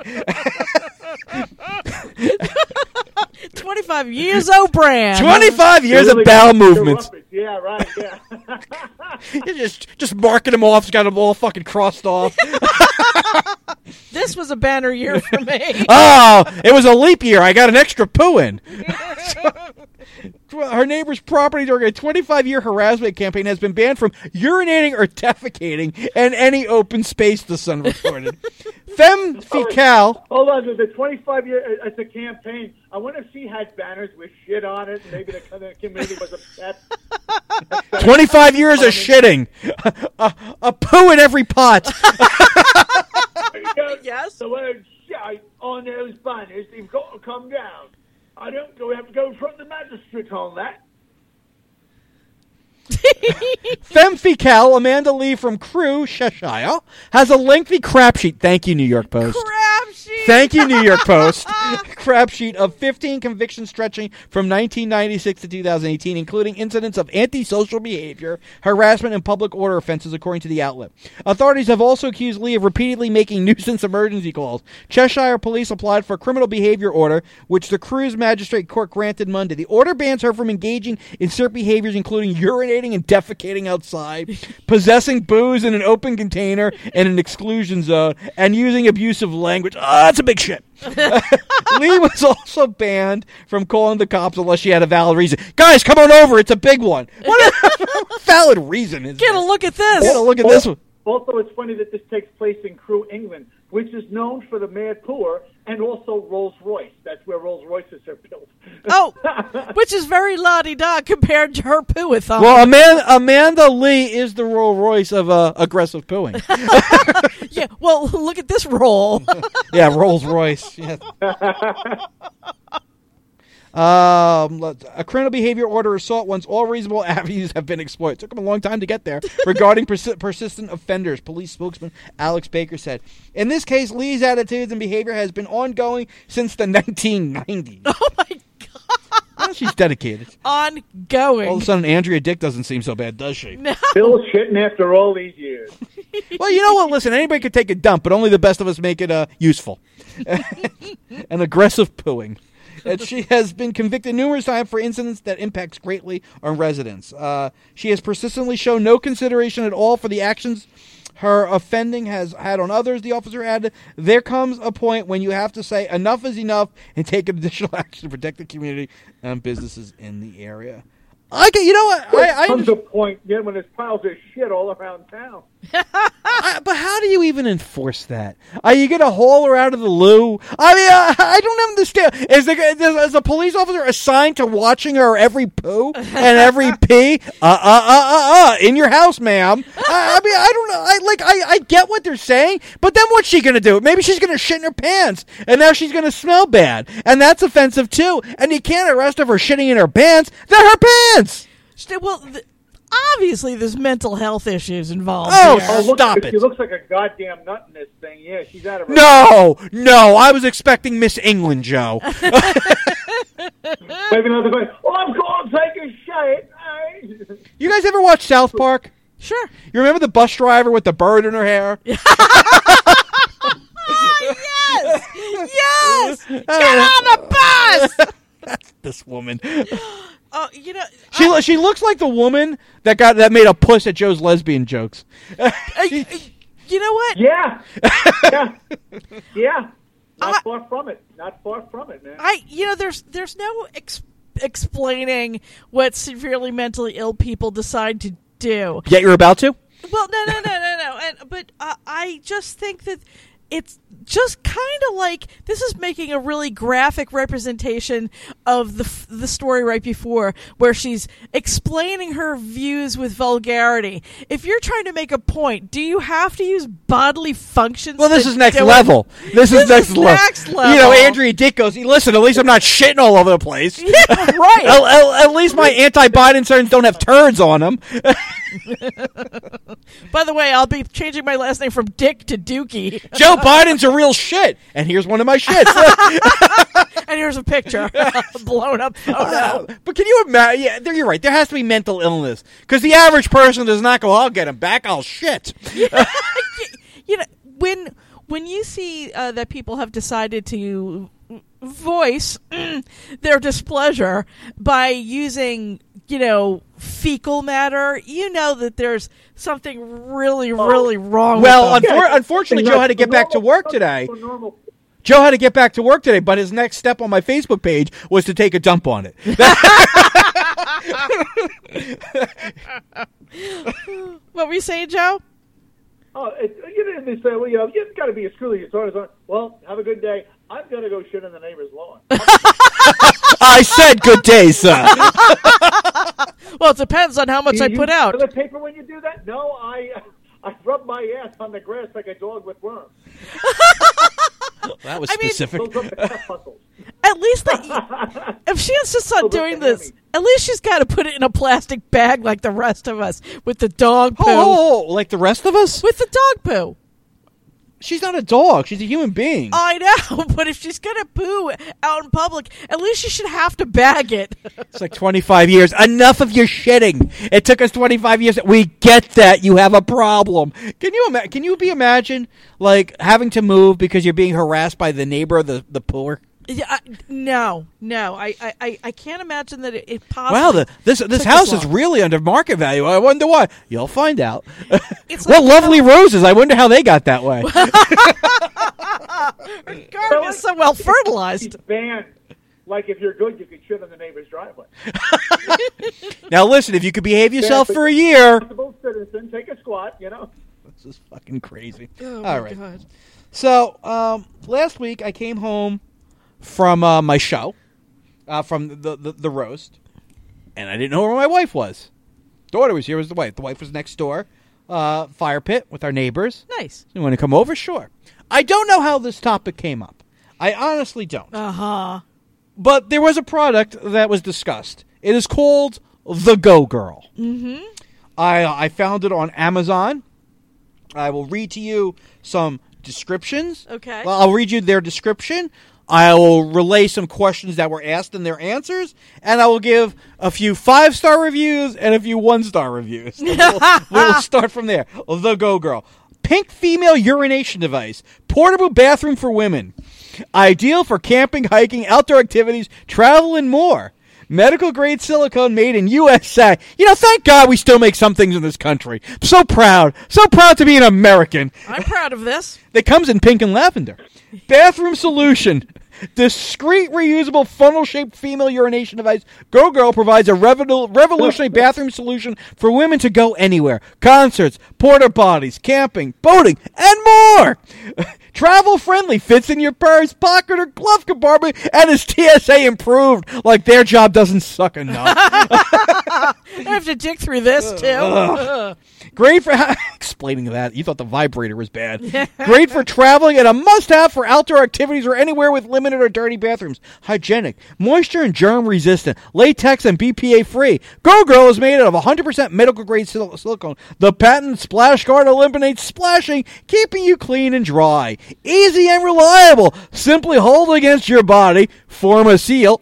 25 years, O'Brien. 25 years of bowel movements. Yeah, right, yeah. You're just marking them off. Got them all fucking crossed off. This was a banner year for me. Oh, it was a leap year. I got an extra poo in. property during a 25-year harassment campaign has been banned from urinating or defecating in any open space, the Sun reported. Femme Fatale. Hold on, the 25-year, it's a campaign. I wonder if she had banners with shit on it. Maybe the community was upset. 25 years of shitting. A poo in every pot. Yes. The word shite on those banners, they've got to come down. I don't go have to go in front of the magistrate on that. Femme Fatale, Amanda Lee from Crewe, Cheshire, has a lengthy crap sheet. Thank you, New York Post. Crap sheet. Thank you, New York Post. Crap sheet of 15 convictions stretching from 1996 to 2018, including incidents of antisocial behavior, harassment, and public order offenses, according to the outlet. Authorities have also accused Lee of repeatedly making nuisance emergency calls. Cheshire police applied for a criminal behavior order, which the Crewe's magistrate court granted Monday. The order bans her from engaging in certain behaviors, including urinating and defecating outside, possessing booze in an open container and an exclusion zone, and using abusive language. That's a big shit. Lee was also banned from calling the cops unless she had a valid reason. Guys, come on over. It's a big one. What a valid reason is Get a look at this. Get a look at this one. Also, it's funny that this takes place in Crewe, England, which is known for the mad poor and also Rolls-Royce. That's where Rolls-Royces are built. Oh, which is very la-di-da compared to her poo-a-thon. Well, Amanda Lee is the Rolls-Royce of aggressive pooing. Yeah, well, look at this roll. Yeah, Rolls-Royce. Yeah. A criminal behavior order assault once all reasonable avenues have been exploited. It took them a long time to get there. Regarding persistent offenders, police spokesman Alex Baker said, in this case, Lee's attitudes and behavior has been ongoing since the 1990s. Oh, my God. Well, she's dedicated. Ongoing. All of a sudden, Andrea Dick doesn't seem so bad, does she? No. Still shitting after all these years. Well, you know what? Listen, anybody could take a dump, but only the best of us make it useful. An aggressive pooing. And she has been convicted numerous times for incidents that impacts greatly on residents. She has persistently shown no consideration at all for the actions her offending has had on others, the officer added. There comes a point when you have to say enough is enough and take additional action to protect the community and businesses in the area. You know what? There comes a point when there's piles of shit all around town. But how do you even enforce that? Are you going to haul her out of the loo? I mean, I don't understand. Is the police officer assigned to watching her every poo and every pee? In your house, ma'am. I mean, I don't know. I get what they're saying, but then what's she going to do? Maybe she's going to shit in her pants, and now she's going to smell bad, and that's offensive too. And you can't arrest her for shitting in her pants. They're her pants. Well, obviously there's mental health issues involved. Oh, here. stop it. She looks like a goddamn nut in this thing. Yeah, she's out of her... No, I was expecting Miss England, Joe. Maybe another question. Oh, I'm going to take a shit. You guys ever watch South Park? Sure. You remember the bus driver with the bird in her hair? Yes! Yes! Get on the bus! That's this woman. Oh, you know, She looks like the woman that made a puss at Joe's lesbian jokes. you know what? Yeah. Yeah. Not far from it. Not far from it, man. There's no explaining what severely mentally ill people decide to do. Yet you're about to? Well, no. But I just think that it's just kind of like this is making a really graphic representation of the story right before, where she's explaining her views with vulgarity. If you're trying to make a point, do you have to use bodily functions? Well, this is next level. This is next level. You know, Andrea Dick goes, listen, at least I'm not shitting all over the place. Yeah, right. At least my anti-Biden signs don't have turds on them. By the way, I'll be changing my last name from Dick to Dookie. Joe Biden's a real shit. And here's one of my shits. And here's a picture. Blown up photo. But can you imagine? Yeah, you're right. There has to be mental illness. Because the average person does not go, I'll get him back, I'll shit. You know, when you see that people have decided to voice their displeasure by using, fecal matter, that there's something really, really wrong with them. Unfortunately, Joe had to get back to work today. Joe had to get back to work today, but his next step on my Facebook page was to take a dump on it. What were you saying, Joe? Oh, you didn't say, well, you've got to be a screw your daughters on. Well, have a good day. I'm going to go shit on the neighbor's lawn. I said good day, sir. Well, it depends on how much I put out. Toilet paper when you do that? No, I rub my ass on the grass like a dog with worms. That was specific. Those are the hustles. At least if she insists on doing this, at least she's got to put it in a plastic bag like the rest of us with the dog poo. Oh, like the rest of us? With the dog poo. She's not a dog. She's a human being. I know, but if she's going to poo out in public, at least she should have to bag it. It's like 25 years. Enough of your shitting. It took us 25 years. We get that. You have a problem. Can you imagine, like, having to move because you're being harassed by the neighbor, the pooer? Yeah, no. I can't imagine that it Wow, possibly. this house is really under market value. I wonder why. You'll find out. It's What like, lovely roses. I wonder how they got that way. Her garden is so well fertilized. She's banned. Like, if you're good, you can shit on the neighbor's driveway. Now, listen, if you could behave yourself for a year. Responsible citizen, take a squat, This is fucking crazy. Oh, All my right. God. So, last week I came home from my show, from the roast, and I didn't know where my wife was. Daughter was here, was the wife. The wife was next door, fire pit with our neighbors. Nice. You want to come over? Sure. I don't know how this topic came up. I honestly don't. Uh-huh. But there was a product that was discussed. It is called the Go Girl. Mm-hmm. I found it on Amazon. I will read to you some descriptions. Okay. Well, I'll read you their description. I will relay some questions that were asked and their answers, and I will give a few 5-star reviews and a few 1-star reviews. We'll start from there. The Go Girl. Pink female urination device. Portable bathroom for women. Ideal for camping, hiking, outdoor activities, travel, and more. Medical grade silicone made in USA. Thank God we still make some things in this country. I'm so proud. So proud to be an American. I'm proud of this. It comes in pink and lavender. Bathroom solution. Discreet, reusable, funnel-shaped female urination device. Go Girl provides a revolutionary bathroom solution for women to go anywhere. Concerts, porta potties, camping, boating, and more. Travel-friendly, fits in your purse, pocket, or glove compartment, and is TSA improved. Like their job doesn't suck enough. I have to dig through this, too. Great for explaining that. You thought the vibrator was bad. Great for traveling and a must-have for outdoor activities or anywhere with limited or dirty bathrooms. Hygienic, moisture and germ resistant, latex and BPA free. Go Girl is made out of 100% medical grade silicone. The patent splash guard eliminates splashing, keeping you clean and dry. Easy and reliable. Simply hold against your body, form a seal,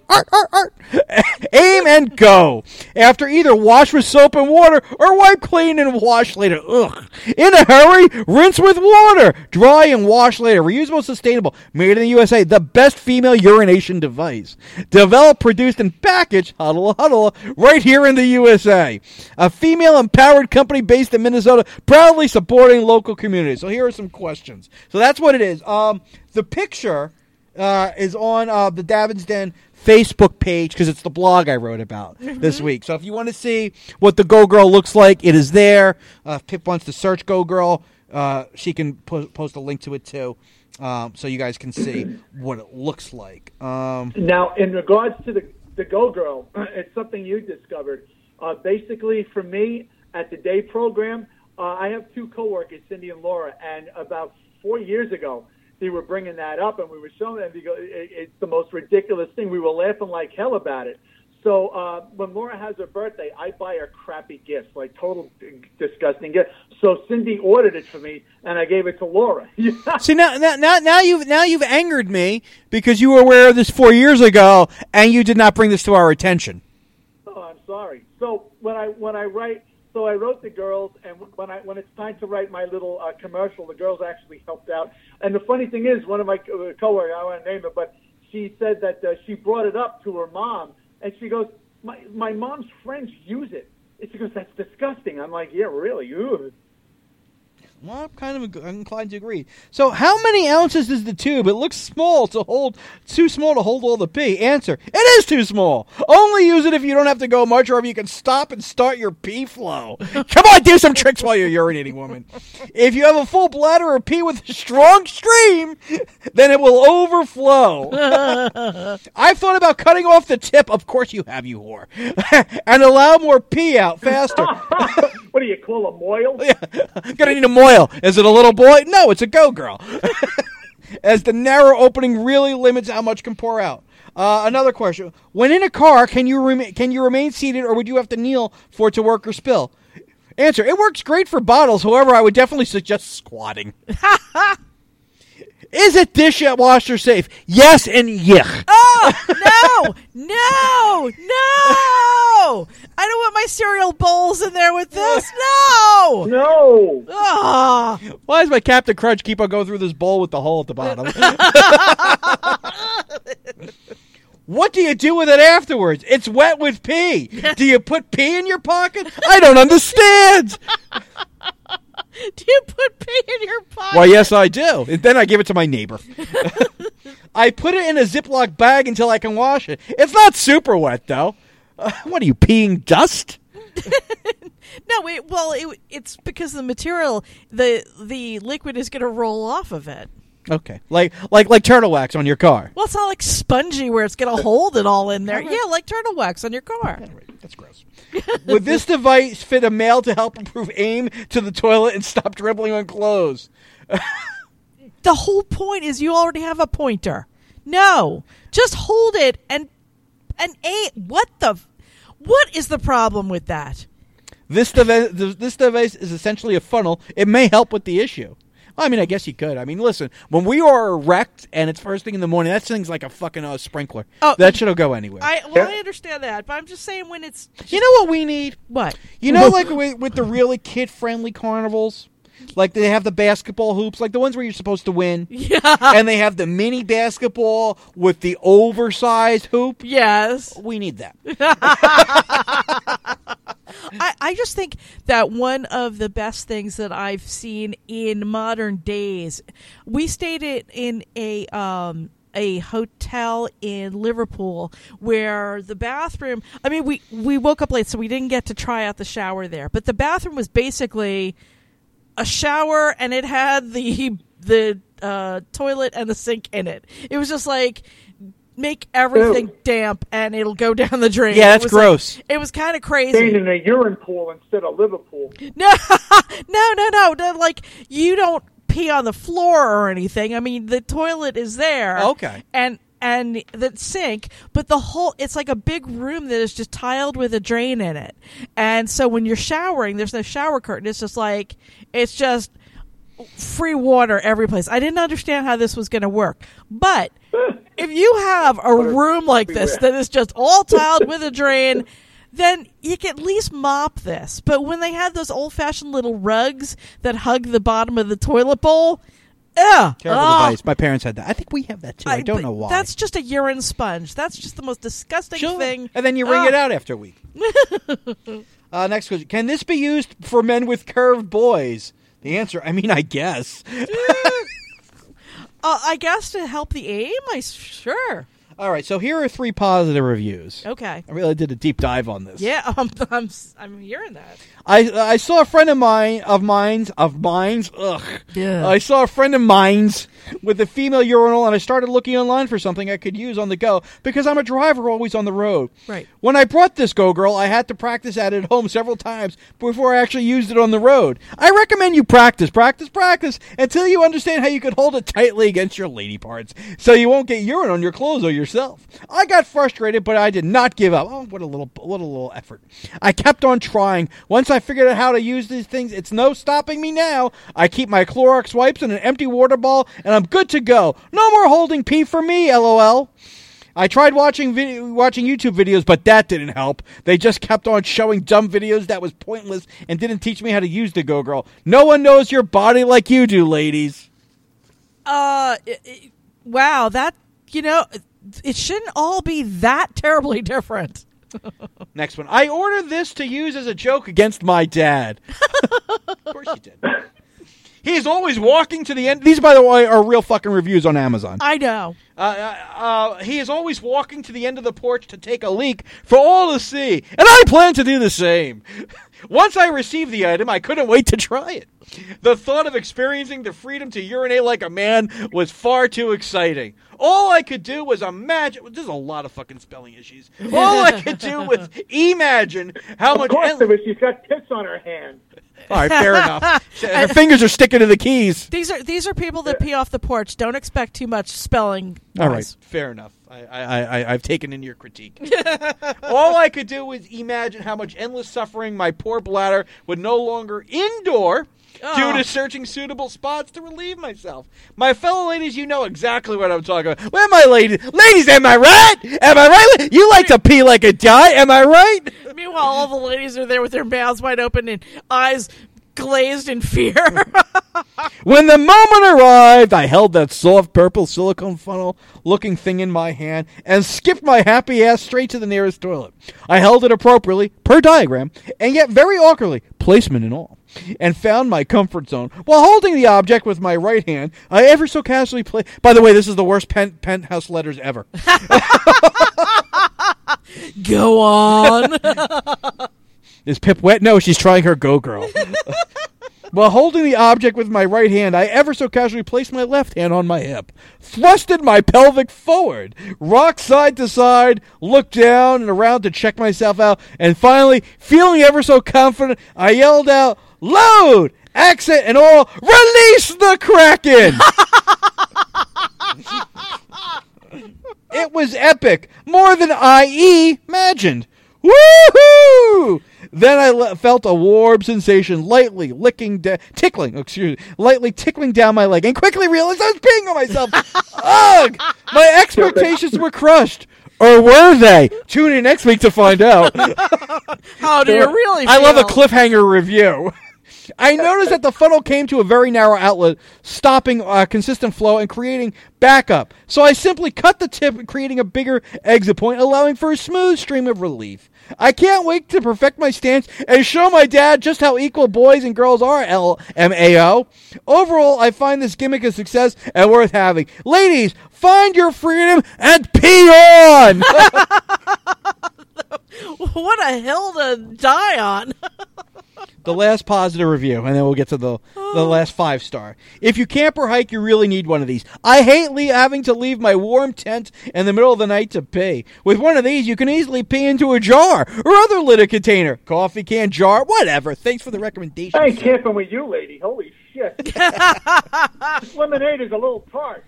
aim and go. After either wash with soap and water or wipe clean and wash later. Ugh. In a hurry, rinse with water. Dry and wash later. Reusable, sustainable. Made in the USA. The best female urination device. Developed, produced, and packaged, huddle, right here in the USA. A female empowered company based in Minnesota, proudly supporting local communities. So here are some questions. So that's what it is. The picture is on the Davin's Den Facebook page because it's the blog I wrote about this week. So if you want to see what the Go Girl looks like, it is there. If Pip wants to search Go Girl, she can post a link to it too, so you guys can see what it looks like. Now, in regards to the Go Girl, it's something you discovered. Basically, for me, at the day program, I have two coworkers, Cindy and Laura, and about 4 years ago, they were bringing that up, and we were showing them. It's the most ridiculous thing. We were laughing like hell about it. So when Laura has her birthday, I buy her crappy gifts, like total disgusting gifts. So Cindy ordered it for me, and I gave it to Laura. See, now you've angered me because you were aware of this 4 years ago, and you did not bring this to our attention. Oh, I'm sorry. So when I write. So I wrote the girls, and when it's time to write my little commercial, the girls actually helped out. And the funny thing is, one of my coworkers, I won't name it, but she said that she brought it up to her mom, and she goes, "My mom's friends use it." And she goes, "That's disgusting." I'm like, "Yeah, really?" Ugh. Well, I'm kind of inclined to agree. So, how many ounces is the tube? It looks too small to hold all the pee. Answer: it is too small. Only use it if you don't have to go much, or if you can stop and start your pee flow. Come on, do some tricks while you're urinating, woman. If you have a full bladder or pee with a strong stream, then it will overflow. I've thought about cutting off the tip. Of course you have, you whore. And allow more pee out faster. What do you call a moil? Yeah. Gonna need a moil. Is it a little boy? No, it's a go-girl. As the narrow opening really limits how much can pour out. Another question. When in a car, can you remain seated, or would you have to kneel for it to work or spill? Answer: it works great for bottles. However, I would definitely suggest squatting. Is a dishwasher safe? Yes and yuck. Oh, no! I don't want my cereal bowls in there with this. No! No. Ah. Why does my Captain Crunch keep on going through this bowl with the hole at the bottom? What do you do with it afterwards? It's wet with pee. Do you put pee in your pocket? I don't understand. Do you put pee in your pocket? Well, yes, I do. And then I give it to my neighbor. I put it in a Ziploc bag until I can wash it. It's not super wet, though. What are you, peeing dust? No, it's because the material, the liquid is going to roll off of it. Okay, like turtle wax on your car. Well, it's not like spongy where it's going to hold it all in there. Yeah, like turtle wax on your car. Yeah, right. That's gross. Would this device fit a male to help improve aim to the toilet and stop dribbling on clothes? The whole point is you already have a pointer. No, just hold it and aim. What is the problem with that? This device is essentially a funnel. It may help with the issue. Well, I mean, I guess you could. I mean, listen, when we are wrecked and it's first thing in the morning, that thing's like a fucking sprinkler. Oh, that shit'll go anywhere. I understand that, but I'm just saying when it's... You know what we need? What? You know, like with the really kid-friendly carnivals? Like they have the basketball hoops, like the ones where you're supposed to win. Yeah. And they have the mini basketball with the oversized hoop. Yes. We need that. I just think that one of the best things that I've seen in modern days, we stayed in a hotel in Liverpool where the bathroom, I mean, we woke up late, so we didn't get to try out the shower there, but the bathroom was basically a shower, and it had the toilet and the sink in it. It was just like, make everything damp and it'll go down the drain. Yeah, that's gross. Like, it was kind of crazy. Staying in a urine pool instead of Liverpool. No. Like, you don't pee on the floor or anything. I mean, the toilet is there. Okay. And the sink, but it's like a big room that is just tiled with a drain in it. And so when you're showering, there's no shower curtain. It's just free water every place. I didn't understand how this was going to work. But if you have a room like this that is just all tiled with a drain, then you can at least mop this. But when they had those old-fashioned little rugs that hug the bottom of the toilet bowl, terrible device. My parents had that. I think we have that too. I don't know why. That's just a urine sponge. That's just the most disgusting thing. And then you wring it out after a week. Next question. Can this be used for men with curved boys? The answer, I guess. I guess to help the aim? Sure. All right, so here are 3 positive reviews. Okay. I really did a deep dive on this. Yeah, I'm hearing that. I saw a friend of mine's. Ugh. Yeah. I saw a friend of mine's with a female urinal, and I started looking online for something I could use on the go because I'm a driver always on the road. Right. When I brought this Go Girl, I had to practice at it at home several times before I actually used it on the road. I recommend you practice until you understand how you can hold it tightly against your lady parts so you won't get urine on your clothes or yourself. I got frustrated, but I did not give up. Oh, what a little effort. I kept on trying. Once I figured out how to use these things, it's no stopping me now. I keep my Clorox wipes in an empty water ball, and I'm good to go. No more holding pee for me, LOL. I tried watching YouTube videos, but that didn't help. They just kept on showing dumb videos that was pointless and didn't teach me how to use the Go Girl. No one knows your body like you do, ladies. Wow, that, it shouldn't all be that terribly different. Next one. I ordered this to use as a joke against my dad. Of course you did. He is always walking to the end. These, by the way, are real fucking reviews on Amazon. I know. He is always walking to the end of the porch to take a leak for all to see, and I plan to do the same. Once I received the item, I couldn't wait to try it. The thought of experiencing the freedom to urinate like a man was far too exciting. All I could do was imagine. There's a lot of fucking spelling issues. All I could do was imagine how much. Of course there is. She's got tits on her hand. All right, fair enough. Her fingers are sticking to the keys. These are people that pee off the porch. Don't expect too much spelling. All right, fair enough. I've taken in your critique. All I could do was imagine how much endless suffering my poor bladder would no longer endure due to searching suitable spots to relieve myself. My fellow ladies, you know exactly what I'm talking about. Where are my ladies? Ladies, am I right? Am I right? You like to pee like a guy, am I right? Meanwhile, all the ladies are there with their mouths wide open and eyes glazed in fear. When the moment arrived, I held that soft purple silicone funnel-looking thing in my hand and skipped my happy ass straight to the nearest toilet. I held it appropriately, per diagram, and yet very awkwardly, placement and all, and found my comfort zone. While holding the object with my right hand, I ever so casually play. By the way, this is the worst penthouse letters ever. Go on. Is Pip wet? No, she's trying her Go Girl. While holding the object with my right hand, I ever so casually placed my left hand on my hip, thrusted my pelvic forward, rocked side to side, looked down and around to check myself out, and finally, feeling ever so confident, I yelled out, "Load! Accent and all, release the Kraken!" It was epic, more than I imagined. Woohoo! Then I felt a warm sensation lightly tickling down my leg, and quickly realized I was peeing on myself. Ugh! My expectations were crushed. Or were they? Tune in next week to find out. How do you really feel? I love a cliffhanger review. I noticed that the funnel came to a very narrow outlet, stopping consistent flow and creating backup. So I simply cut the tip, creating a bigger exit point, allowing for a smooth stream of relief. I can't wait to perfect my stance and show my dad just how equal boys and girls are, LMAO. Overall, I find this gimmick a success and worth having. Ladies, find your freedom and pee on! What a hill to die on. The last positive review, and then we'll get to the last 5-star. If you camp or hike, you really need one of these. I hate having to leave my warm tent in the middle of the night to pee. With one of these, you can easily pee into a jar or other litter container. Coffee can, jar, whatever. Thanks for the recommendation. I ain't camping with you, lady. Holy shit. This lemonade is a little tart.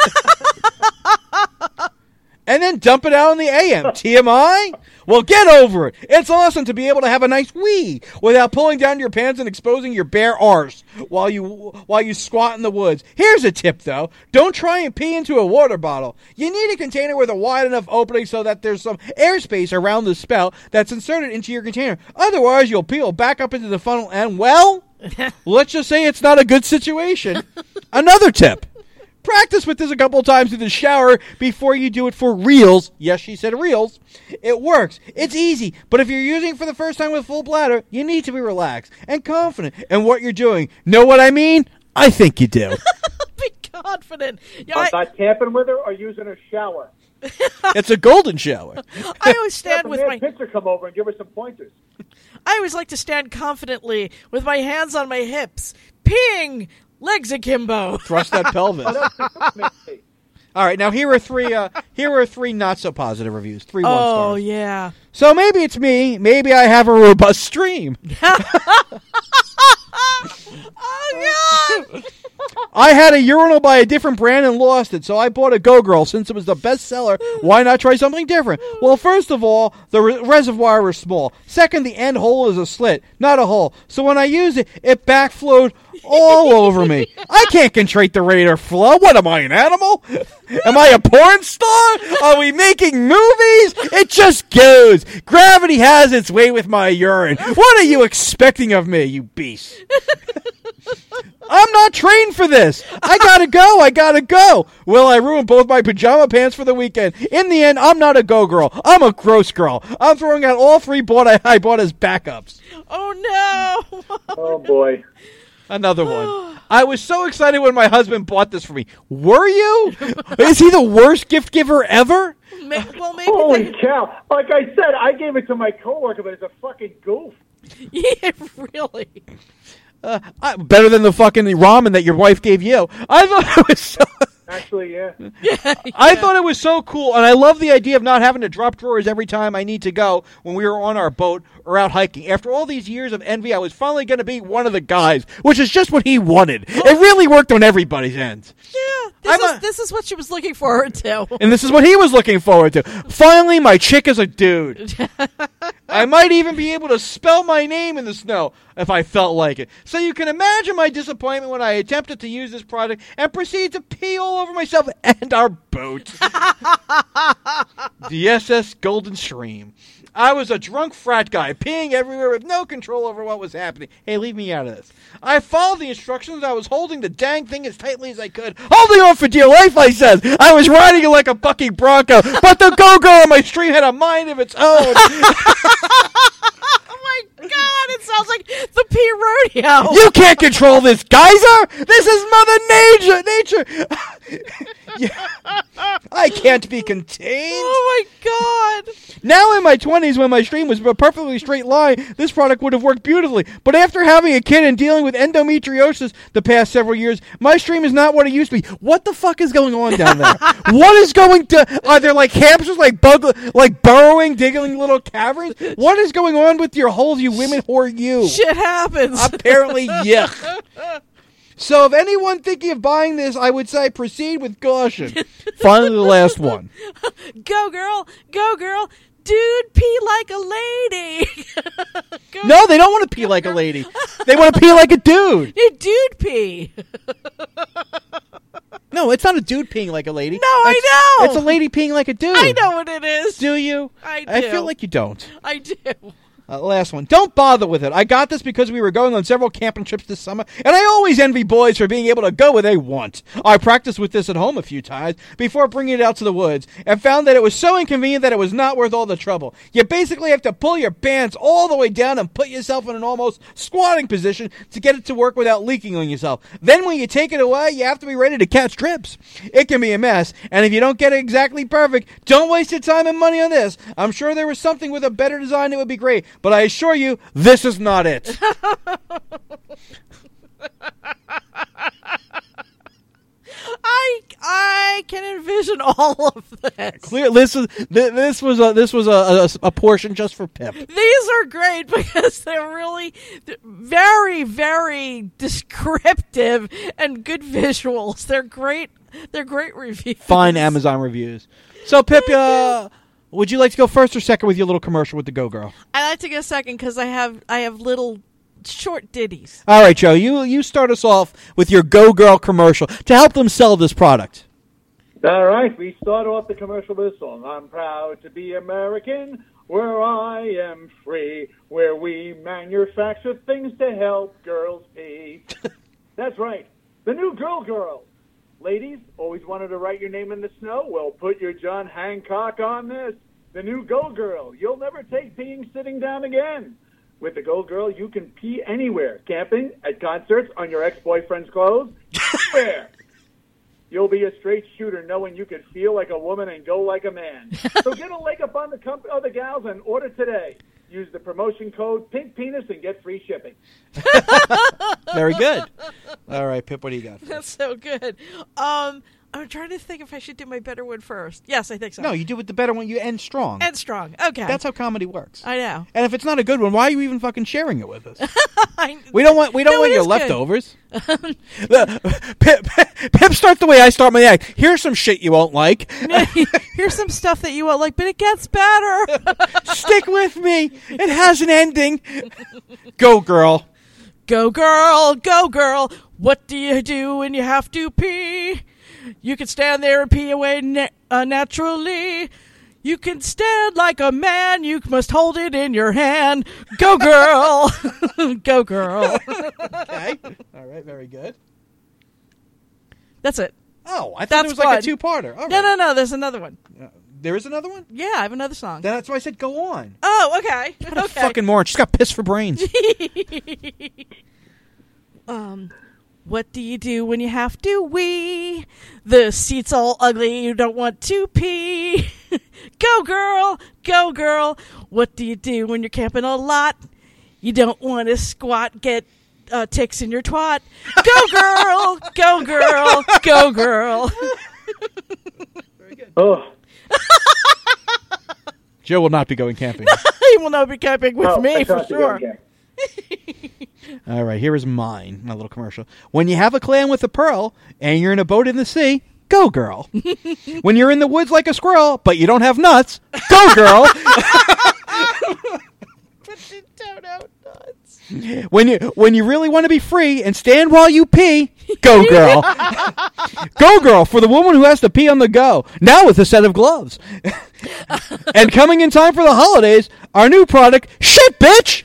And then dump it out in the AM. TMI? Well, get over it. It's awesome to be able to have a nice wee without pulling down your pants and exposing your bare arse while you squat in the woods. Here's a tip, though. Don't try and pee into a water bottle. You need a container with a wide enough opening so that there's some airspace around the spout that's inserted into your container. Otherwise, you'll peel back up into the funnel and, well, let's just say it's not a good situation. Another tip. Practice with this a couple of times in the shower before you do it for reals. Yes, she said reals. It works. It's easy. But if you're using it for the first time with full bladder, you need to be relaxed and confident in what you're doing. Know what I mean? I think you do. Be confident. Yeah, I'm not camping with her or using her shower. It's a golden shower. I always stand with my picture come over and give her some pointers. I always like to stand confidently with my hands on my hips, peeing legs akimbo. Thrust that pelvis. All right, now here are three not so positive reviews. 3 1 stars. Oh yeah. So maybe it's me. Maybe I have a robust stream. Oh God. I had a urinal by a different brand and lost it, so I bought a Go Girl since it was the best seller. Why not try something different? Well, first of all, the reservoir was small. Second, the end hole is a slit, not a hole. So when I used it, it backflowed all over me. I can't control the rate of flow. What am I, an animal? Am I a porn star? Are we making movies? It just goes. Gravity has its way with my urine. What are you expecting of me, you beast? I'm not trained for this. I gotta go. Will I ruin both my pajama pants for the weekend? In the end, I'm not a go girl. I'm a gross girl. I'm throwing out all 3 I bought as backups. Oh no. Oh boy. Another one. I was so excited when my husband bought this for me. Were you? Is he the worst gift giver ever? Well, maybe. Holy cow! Like I said, I gave it to my coworker, but it's a fucking goof. Yeah, really. Better than the fucking ramen that your wife gave you. I thought it was so... Actually, yeah. I thought it was so cool, and I love the idea of not having to drop drawers every time I need to go when we were on our boat or out hiking. After all these years of envy, I was finally going to be one of the guys, which is just what he wanted. It really worked on everybody's ends. Yeah, this is what she was looking forward to. And this is what he was looking forward to. Finally, my chick is a dude. I might even be able to spell my name in the snow if I felt like it. So you can imagine my disappointment when I attempted to use this product and proceeded to pee all over myself and our boat. The SS Golden Stream. I was a drunk frat guy, peeing everywhere with no control over what was happening. Hey, leave me out of this. I followed the instructions. I was holding the dang thing as tightly as I could. Holding on for dear life, I said. I was riding it like a bucking bronco, but the go-go on my stream had a mind of its own. Oh my God, it sounds like the Pea Rodeo. You can't control this geyser. This is Mother Nature. Yeah. I can't be contained. Oh my God. Now in my 20s, when my stream was a perfectly straight line, this product would have worked beautifully. But after having a kid and dealing with endometriosis the past several years, my stream is not what it used to be. What the fuck is going on down there? What is going to... Are there like hamsters like burrowing, digging little caverns? What is going on with your holes, you women whore, you? Shit happens. Apparently, yuck. So if anyone thinking of buying this, I would say proceed with caution. Finally, the last one. Go, girl. Go, girl. Dude, pee like a lady. No, they don't want to pee like a lady. They want to pee like a dude. Dude pee. No, it's not a dude peeing like a lady. No, I know. It's a lady peeing like a dude. I know what it is. Do you? I do. I feel like you don't. I do. Last one. Don't bother with it. I got this because we were going on several camping trips this summer, and I always envy boys for being able to go where they want. I practiced with this at home a few times before bringing it out to the woods, and found that it was so inconvenient that it was not worth all the trouble. You basically have to pull your pants all the way down and put yourself in an almost squatting position to get it to work without leaking on yourself. Then when you take it away, you have to be ready to catch drips. It can be a mess, and if you don't get it exactly perfect, don't waste your time and money on this. I'm sure there was something with a better design that would be great, but I assure you, this is not it. I can envision all of this. Clear. This was a portion just for Pip. These are great because they're very, very descriptive and good visuals. They're great. They're great reviews. Fine Amazon reviews. So Pip, would you like to go first or second with your little commercial with the Go Girl? I like to go second because I have little short ditties. All right, Joe, you start us off with your Go Girl commercial to help them sell this product. All right, we start off the commercial with this song. I'm proud to be American, where I am free, where we manufacture things to help girls pee. That's right, the new Go Girl. Ladies, always wanted to write your name in the snow? Well, put your John Hancock on this. The new Go Girl. You'll never take peeing sitting down again. With the Go Girl, you can pee anywhere. Camping, at concerts, on your ex-boyfriend's clothes, anywhere. You'll be a straight shooter knowing you can feel like a woman and go like a man. So get a leg up on the other gals and order today. Use the promotion code PINKPENIS and get free shipping. Very good. All right, Pip, what do you got? That's so good. I'm trying to think if I should do my better one first. Yes, I think so. No, you do with the better one. You end strong. End strong. Okay. That's how comedy works. I know. And if it's not a good one, why are you even fucking sharing it with us? We don't want your leftovers. Pip starts the way I start my act. Here's some shit you won't like. Here's some stuff that you won't like, but it gets better. Stick with me. It has an ending. Go, girl. Go, girl. Go, girl. What do you do when you have to pee? You can stand there and pee away naturally. You can stand like a man. You must hold it in your hand. Go, girl. Go, girl. Okay. All right. Very good. That's it. Oh, I thought it was like a two-parter. All right. No. There's another one. There is another one? Yeah, I have another song. That's why I said go on. Oh, okay. What a fucking moron. She's got piss for brains. What do you do when you have to wee? The seat's all ugly, you don't want to pee. Go girl, go girl. What do you do when you're camping a lot? You don't want to squat, get ticks in your twat. Go girl, go girl, go girl. Very good. Oh. Joe will not be going camping. He will not be camping with me for sure. All right, here is mine, my little commercial. When you have a clam with a pearl and you're in a boat in the sea, go girl. When you're in the woods like a squirrel, but you don't have nuts, go girl. But you don't have nuts. When you really want to be free and stand while you pee, go girl. Go girl for the woman who has to pee on the go, now with a set of gloves. And coming in time for the holidays, our new product, Shit Bitch.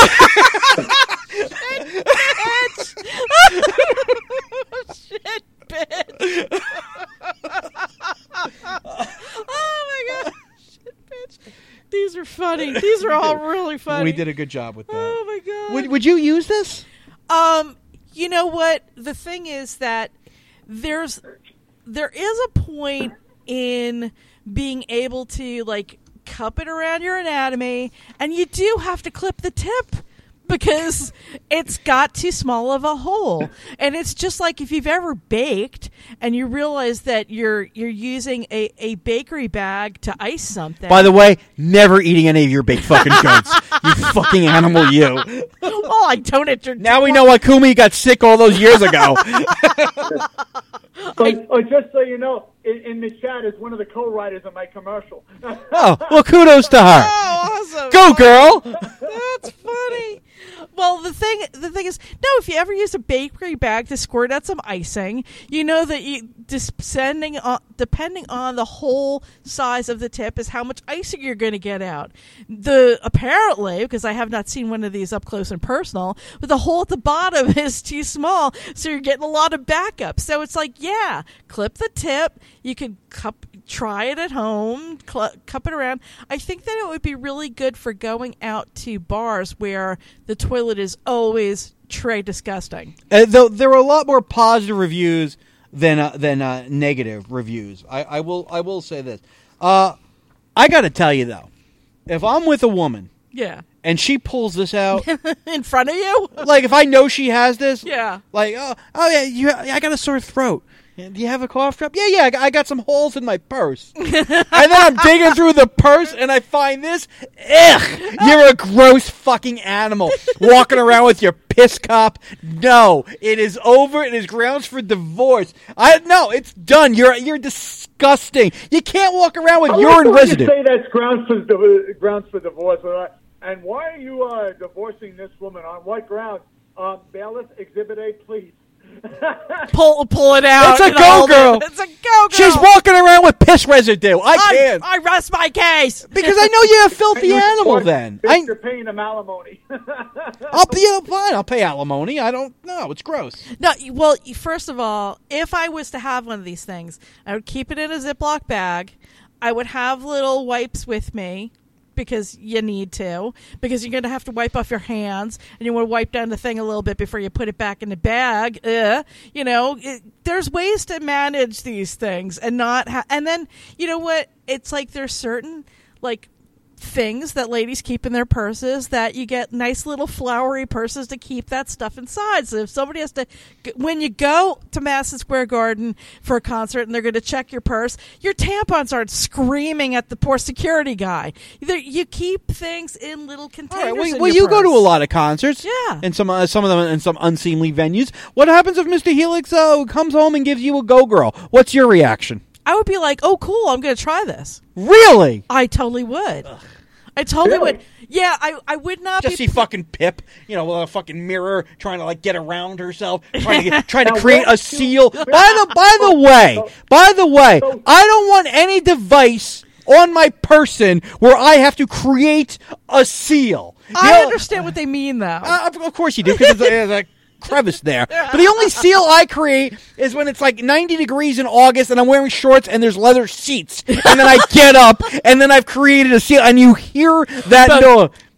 Shit, bitch. Oh my god. Shit, bitch. These are funny. These are all really funny. We did a good job with that. Oh my god. Would you use this? You know what? The thing is that there is a point in being able to like cup it around your anatomy, and you do have to clip the tip because it's got too small of a hole. And it's just like if you've ever baked and you realize that you're using a bakery bag to ice something. By the way, never eating any of your baked fucking goods. You fucking animal, you. Oh, I don't entertain. Now we know why Kumi got sick all those years ago. Just so you know, in the chat is one of the co-writers of my commercial. Oh, well, kudos to her. Oh, awesome. Go, girl. That's funny. Well, the thing is, no, if you ever use a bakery bag to squirt out some icing, you know that depending on the whole size of the tip is how much icing you're going to get out. Apparently, because I have not seen one of these up close and personal, but the hole at the bottom is too small, so you're getting a lot of backup. So it's like, yeah, clip the tip. You can try it at home, cup it around. I think that it would be really good for going out to bars where the toilet is always tray disgusting. Though there were a lot more positive reviews than negative reviews. I will say this. I got to tell you though, if I'm with a woman, yeah, and she pulls this out in front of you, like if I know she has this, yeah, like oh yeah, I got a sore throat. Do you have a cough drop? Yeah, I got some holes in my purse. And then I'm digging through the purse and I find this. Ugh! You're a gross fucking animal. Walking around with your piss cup. No, it is over. It is grounds for divorce. No, it's done. You're disgusting. You can't walk around with urine residue. You say that's grounds for divorce. And why are you divorcing this woman? On what grounds? Bailiff, Exhibit A, please. pull it out. It's a go girl. It's a go girl. She's walking around with piss residue. I can't. I rest my case because I know you're a filthy animal. Then you're paying them alimony. I'll pay alimony. I don't know. It's gross. No, well, first of all, if I was to have one of these things, I would keep it in a Ziploc bag. I would have little wipes with me. Because you need to. Because you're going to have to wipe off your hands. And you want to wipe down the thing a little bit before you put it back in the bag. There's ways to manage these things. And not and then, you know what? It's like there's certain, like, things that ladies keep in their purses that you get nice little flowery purses to keep that stuff inside. So if somebody has to, when you go to Madison Square Garden for a concert and they're going to check your purse, your tampons aren't screaming at the poor security guy. You keep things in little containers. Right, well, you go to a lot of concerts, yeah, and some of them in some unseemly venues. What happens if Mr. Helix comes home and gives you a go girl? What's your reaction? I would be like, oh, cool, I'm going to try this. Really? I totally would. Ugh. I totally would. Yeah, I would not just see fucking Pip, with a fucking mirror trying to like get around herself, trying to create a seal. By the way, I don't want any device on my person where I have to create a seal. I understand what they mean, though. Of course you do, because there's a crevice there. But the only seal I create is when it's like 90 degrees in August and I'm wearing shorts and there's leather seats. And then I get up and then I've created a seal and you hear that noise.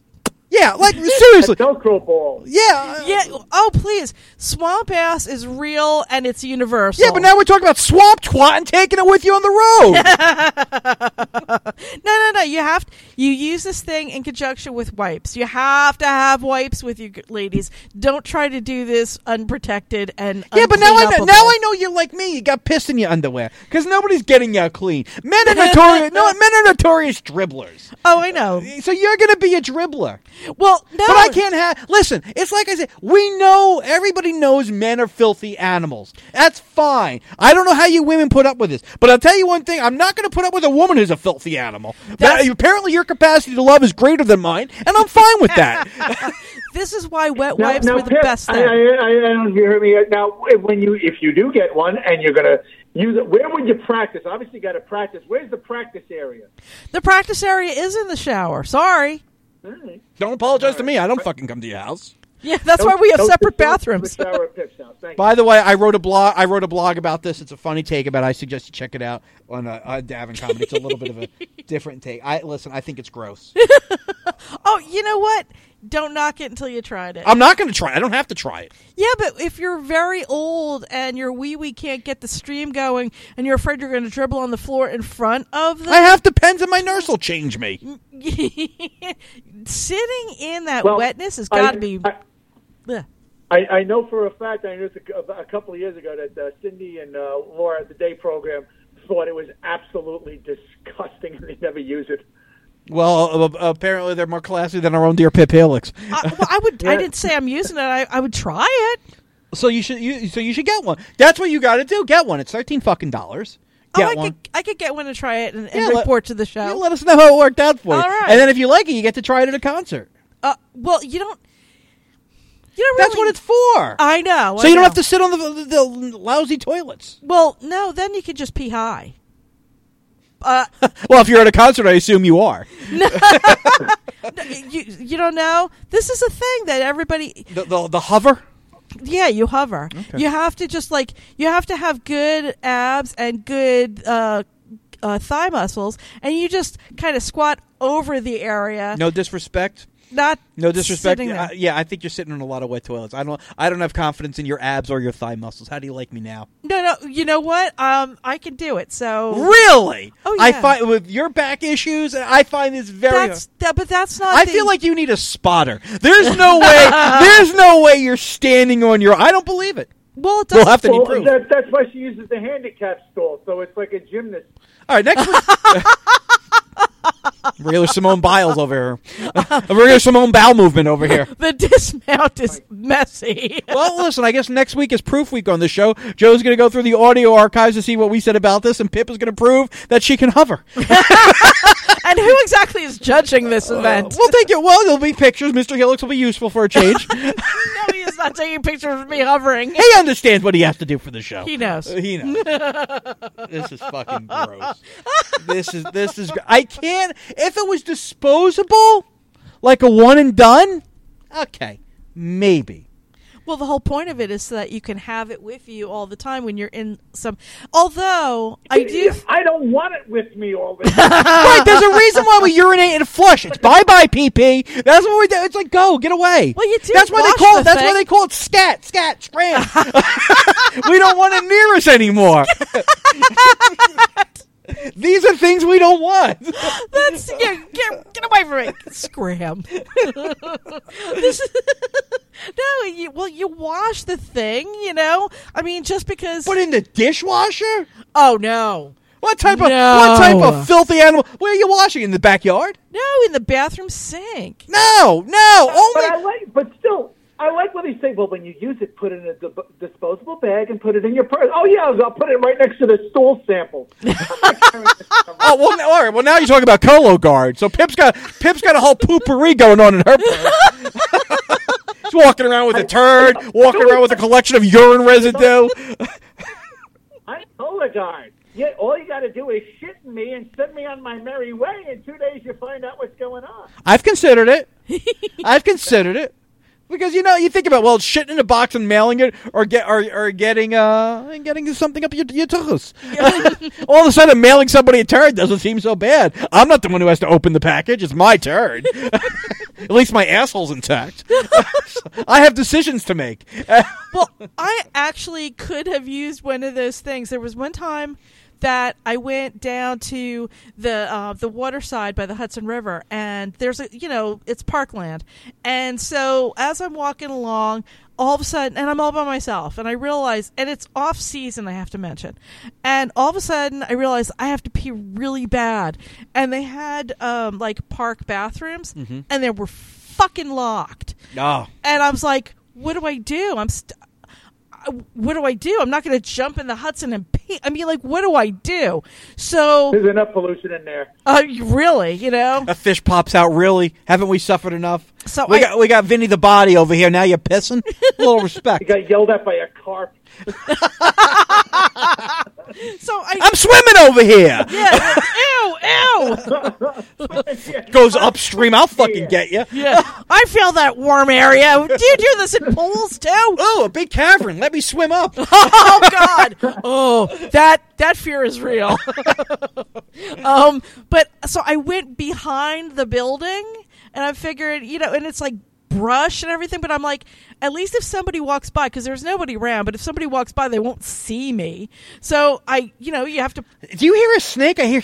Yeah, like seriously. Velcro balls. Yeah. Yeah. Oh, please. Swamp ass is real and it's universal. Yeah, but now we're talking about swamp twat and taking it with you on the road. No. You use this thing in conjunction with wipes. You have to have wipes with you, ladies. Don't try to do this unprotected and Yeah, but now uncleanupable. I know you're like me. You got piss in your underwear because nobo's getting you out clean. Men are notorious dribblers. Oh, I know. So you're going to be a dribbler. Well, no. But I can't have... Listen, it's like I said, everybody knows men are filthy animals. That's fine. I don't know how you women put up with this. But I'll tell you one thing, I'm not going to put up with a woman who's a filthy animal. Apparently your capacity to love is greater than mine, and I'm fine with that. This is why wet wipes were the Pip, best thing. I don't know if you heard me. Now, if you do get one and you're going to use it, where would you practice? Obviously, you got to practice. Where's the practice area? The practice area is in the shower. Sorry. All right. Don't apologize to me. I don't fucking come to your house. Yeah, that's why we have separate bathrooms. Shower at Pip's house. Thank you. By the way, I wrote a blog about this. It's a funny take about it. I suggest you check it out on Davin Comedy. It's a little bit of a different take. I think it's gross. Oh, you know what? Don't knock it until you tried it. I'm not going to try it. I don't have to try it. Yeah, but if you're very old and your wee-wee can't get the stream going and you're afraid you're going to dribble on the floor in front of the... I have Depends and my nurse will change me. Sitting in that Well, wetness has got to be... I know for a fact, I knew a couple of years ago that Cindy and Laura at the day program thought it was absolutely disgusting and they never use it. Well, apparently they're more classy than our own dear Pip Helix. I didn't say I'm using it. I would try it. So you should get one. That's what you got to do. Get one. It's $13 fucking. I could get one to try it and report to the show. Yeah, let us know how it worked out for you. All right. And then if you like it, you get to try it at a concert. Well, you don't. That's what it's for. I know. So you don't have to sit on the lousy toilets. Well, no. Then you could just pee high. Well, if you're at a concert, I assume you are. You don't know. This is a thing that everybody. The hover. Yeah, you hover. Okay. You have to you have to have good abs and good thigh muscles, and you just kind of squat over the area. No disrespect. No disrespect. Yeah, I think you're sitting on a lot of wet toilets. I don't have confidence in your abs or your thigh muscles. How do you like me now? No. You know what? I can do it. So really, oh yeah. I find with your back issues, I find this very. But that's not. I feel like you need a spotter. There's no way. There's no way you're standing on your. I don't believe it. Well, it we'll have to be Well, proved. that's why she uses the handicap stall, so it's like a gymnast. All right, next week. Regular Simone Biles over here. A regular Simone Bowel movement over here. The dismount is messy. Well, listen, I guess next week is proof week on the show. Joe's going to go through the audio archives to see what we said about this, and Pip is going to prove that she can hover. And who exactly is judging this event? We'll take it. Well, there'll be pictures. Mr. Helix will be useful for a change. No, he is not taking pictures of me hovering. He understands what he has to do for the show. He knows. He knows. This is fucking gross. This is. I can't. If it was disposable, like a one and done, okay, maybe. Well, the whole point of it is so that you can have it with you all the time when you're in some. Although I don't want it with me all the time. Right, there's a reason why we urinate and flush. It's bye-bye pee-pee. That's what we do. It's like go, get away. Well, you do. That's why they call it. That's why they call it scat, scram. We don't want it near us anymore. These are things we don't want. That's get away from me. Scram. This is, no, you wash the thing, you know? I mean, just because. Put in the dishwasher? Oh no. What type of filthy animal? Where are you washing? In the backyard? No, in the bathroom sink. No, only. But still, I like what they say. Well, when you use it, put it in a disposable bag and put it in your purse. Oh yeah, I'll put it right next to the stool sample. Oh well, all right. Well, now you're talking about Colo Guard. So Pip's got a whole poopery going on in her purse. She's walking around with a turd, walking around with a collection of urine residue. I'm Colo Guard. Yeah, all you got to do is shit in me and send me on my merry way. In 2 days, you find out what's going on. I've considered it. Because you think about shitting in a box and mailing it, or getting something up your toes. All of a sudden, mailing somebody a turd doesn't seem so bad. I'm not the one who has to open the package; it's my turd. At least my asshole's intact. I have decisions to make. Well, I actually could have used one of those things. There was one time that I went down to the water side by the Hudson River, and there's it's parkland. And so as I'm walking along, all of a sudden, and I'm all by myself, and I realize, and it's off season, I have to mention, and all of a sudden I realize I have to pee really bad. And they had like park bathrooms, and they were fucking locked. Oh. And I was like, what do I do? What do I do? I'm not going to jump in the Hudson and pee. I mean, like, what do I do? So There's enough pollution in there. Really, A fish pops out, really? Haven't we suffered enough? So we got Vinny the Body over here. Now you're pissing? A little respect. You got yelled at by a carp. So I'm swimming over here. Yeah. Ew. Goes upstream. I'll fucking get you. Yeah. I feel that warm area. Do you do this in pools too? Oh, a big cavern. Let me swim up. Oh God! Oh, that fear is real. But so I went behind the building, and I figured, and it's like brush and everything. But I'm like, at least if somebody walks by, because there's nobody around. But if somebody walks by, they won't see me. So you have to. Do you hear a snake? I hear.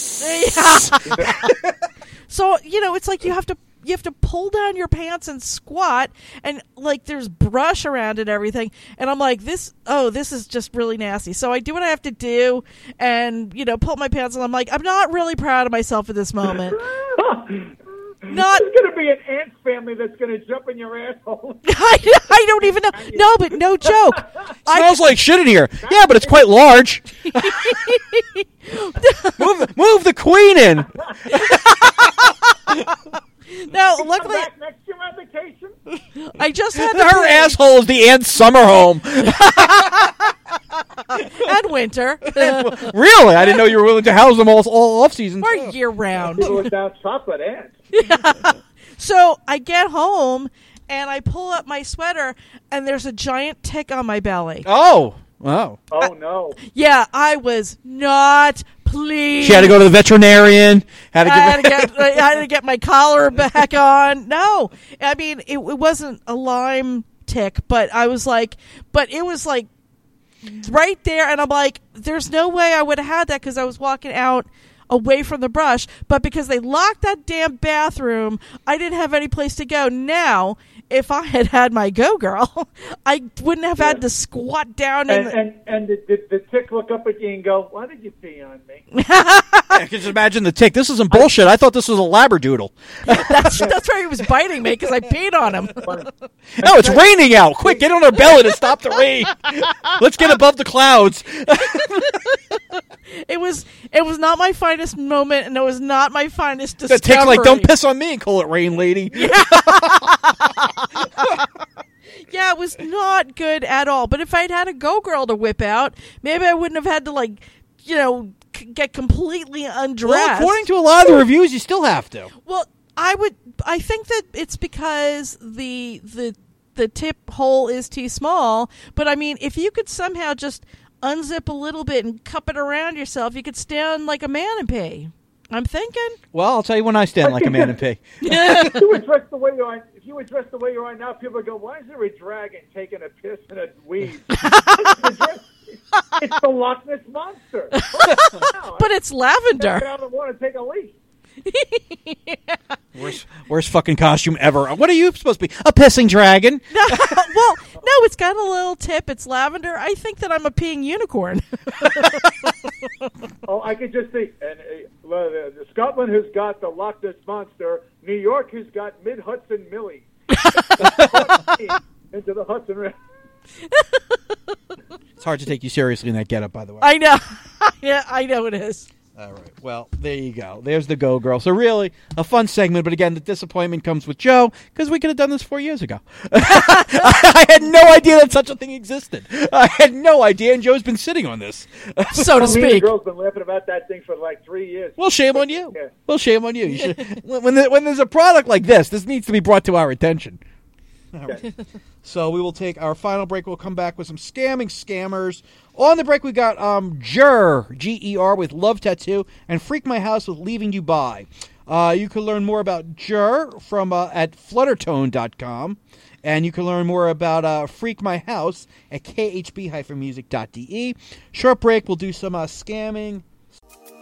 So it's like you have to pull down your pants and squat, and like there's brush around and everything, and I'm like, this is just really nasty. So I do what I have to do, and pull my pants, and I'm like, I'm not really proud of myself at this moment. There's going to be an ant family that's going to jump in your asshole. I don't even know. No, but no joke. Smells like shit in here. Yeah, but it's quite large. Move the queen in. Now, Come luckily, back next year on vacation. I just had Her asshole is the ant's summer home. and winter Really? I didn't know you were willing to house them all off season. or year round. People without chocolate ants. So I get home and I pull up my sweater, and there's a giant tick on my belly. Oh. Wow. Oh, no. Yeah, I was not pleased. She had to go to the veterinarian. I had to get my collar back on. No, I mean, it wasn't a Lyme tick, but it was like right there, and I'm like, there's no way I would have had that because I was walking out away from the brush, but because they locked that damn bathroom, I didn't have any place to go. Now, if I had my Go Girl, I wouldn't have had to squat down. And the tick look up at you and go, why did you pee on me? I can just imagine the tick. This isn't bullshit. I thought this was a labradoodle. That's why he was biting me, because I peed on him. Oh, it's raining out. Quick, get on her belly to stop the rain. Let's get above the clouds. It was not my finest moment, and it was not my finest The discovery. tick's like, don't piss on me and call it rain, lady. Yeah, it was not good at all. But if I'd had a Go Girl to whip out, maybe I wouldn't have had to get completely undressed. Well, according to a lot of the reviews, you still have to. Well, I think that it's because the tip hole is too small. But I mean, if you could somehow just unzip a little bit and cup it around yourself, you could stand like a man and pee. I'm thinking. Well, I'll tell you when I stand like a man and pee. If you were dressed the way you are now, people would go, why is there a dragon taking a piss in a weed? It's the Loch Ness Monster. But it's lavender. Get out of the water and take a leak. Worst fucking costume ever. What are you supposed to be? A pissing dragon? No, it's got a little tip. It's lavender. I think that I'm a peeing unicorn. Oh, I could just see. And Scotland has got the Loch Ness Monster. New York has got Mid-Hudson Millie. Into the Hudson River. It's hard to take you seriously in that getup, by the way. I know. Yeah, I know it is. All right. Well, there you go. There's the Go Girl. So really, a fun segment. But again, the disappointment comes with Joe, because we could have done this 4 years ago. I had no idea that such a thing existed. I had no idea, and Joe's been sitting on this. So to Me and the speak. girl's been laughing about that thing for like 3 years. Well, shame on you. Yeah. Well, shame on you. You should, when there's a product like this needs to be brought to our attention. All right. So we will take our final break. We'll come back with some scamming scammers. On the break, we got Ger, G-E-R, with Love Tattoo, and Freak My House with Leaving You By. You can learn more about Jer from at fluttertone.com. And you can learn more about Freak My House at khb-music.de. Short break, we'll do some scamming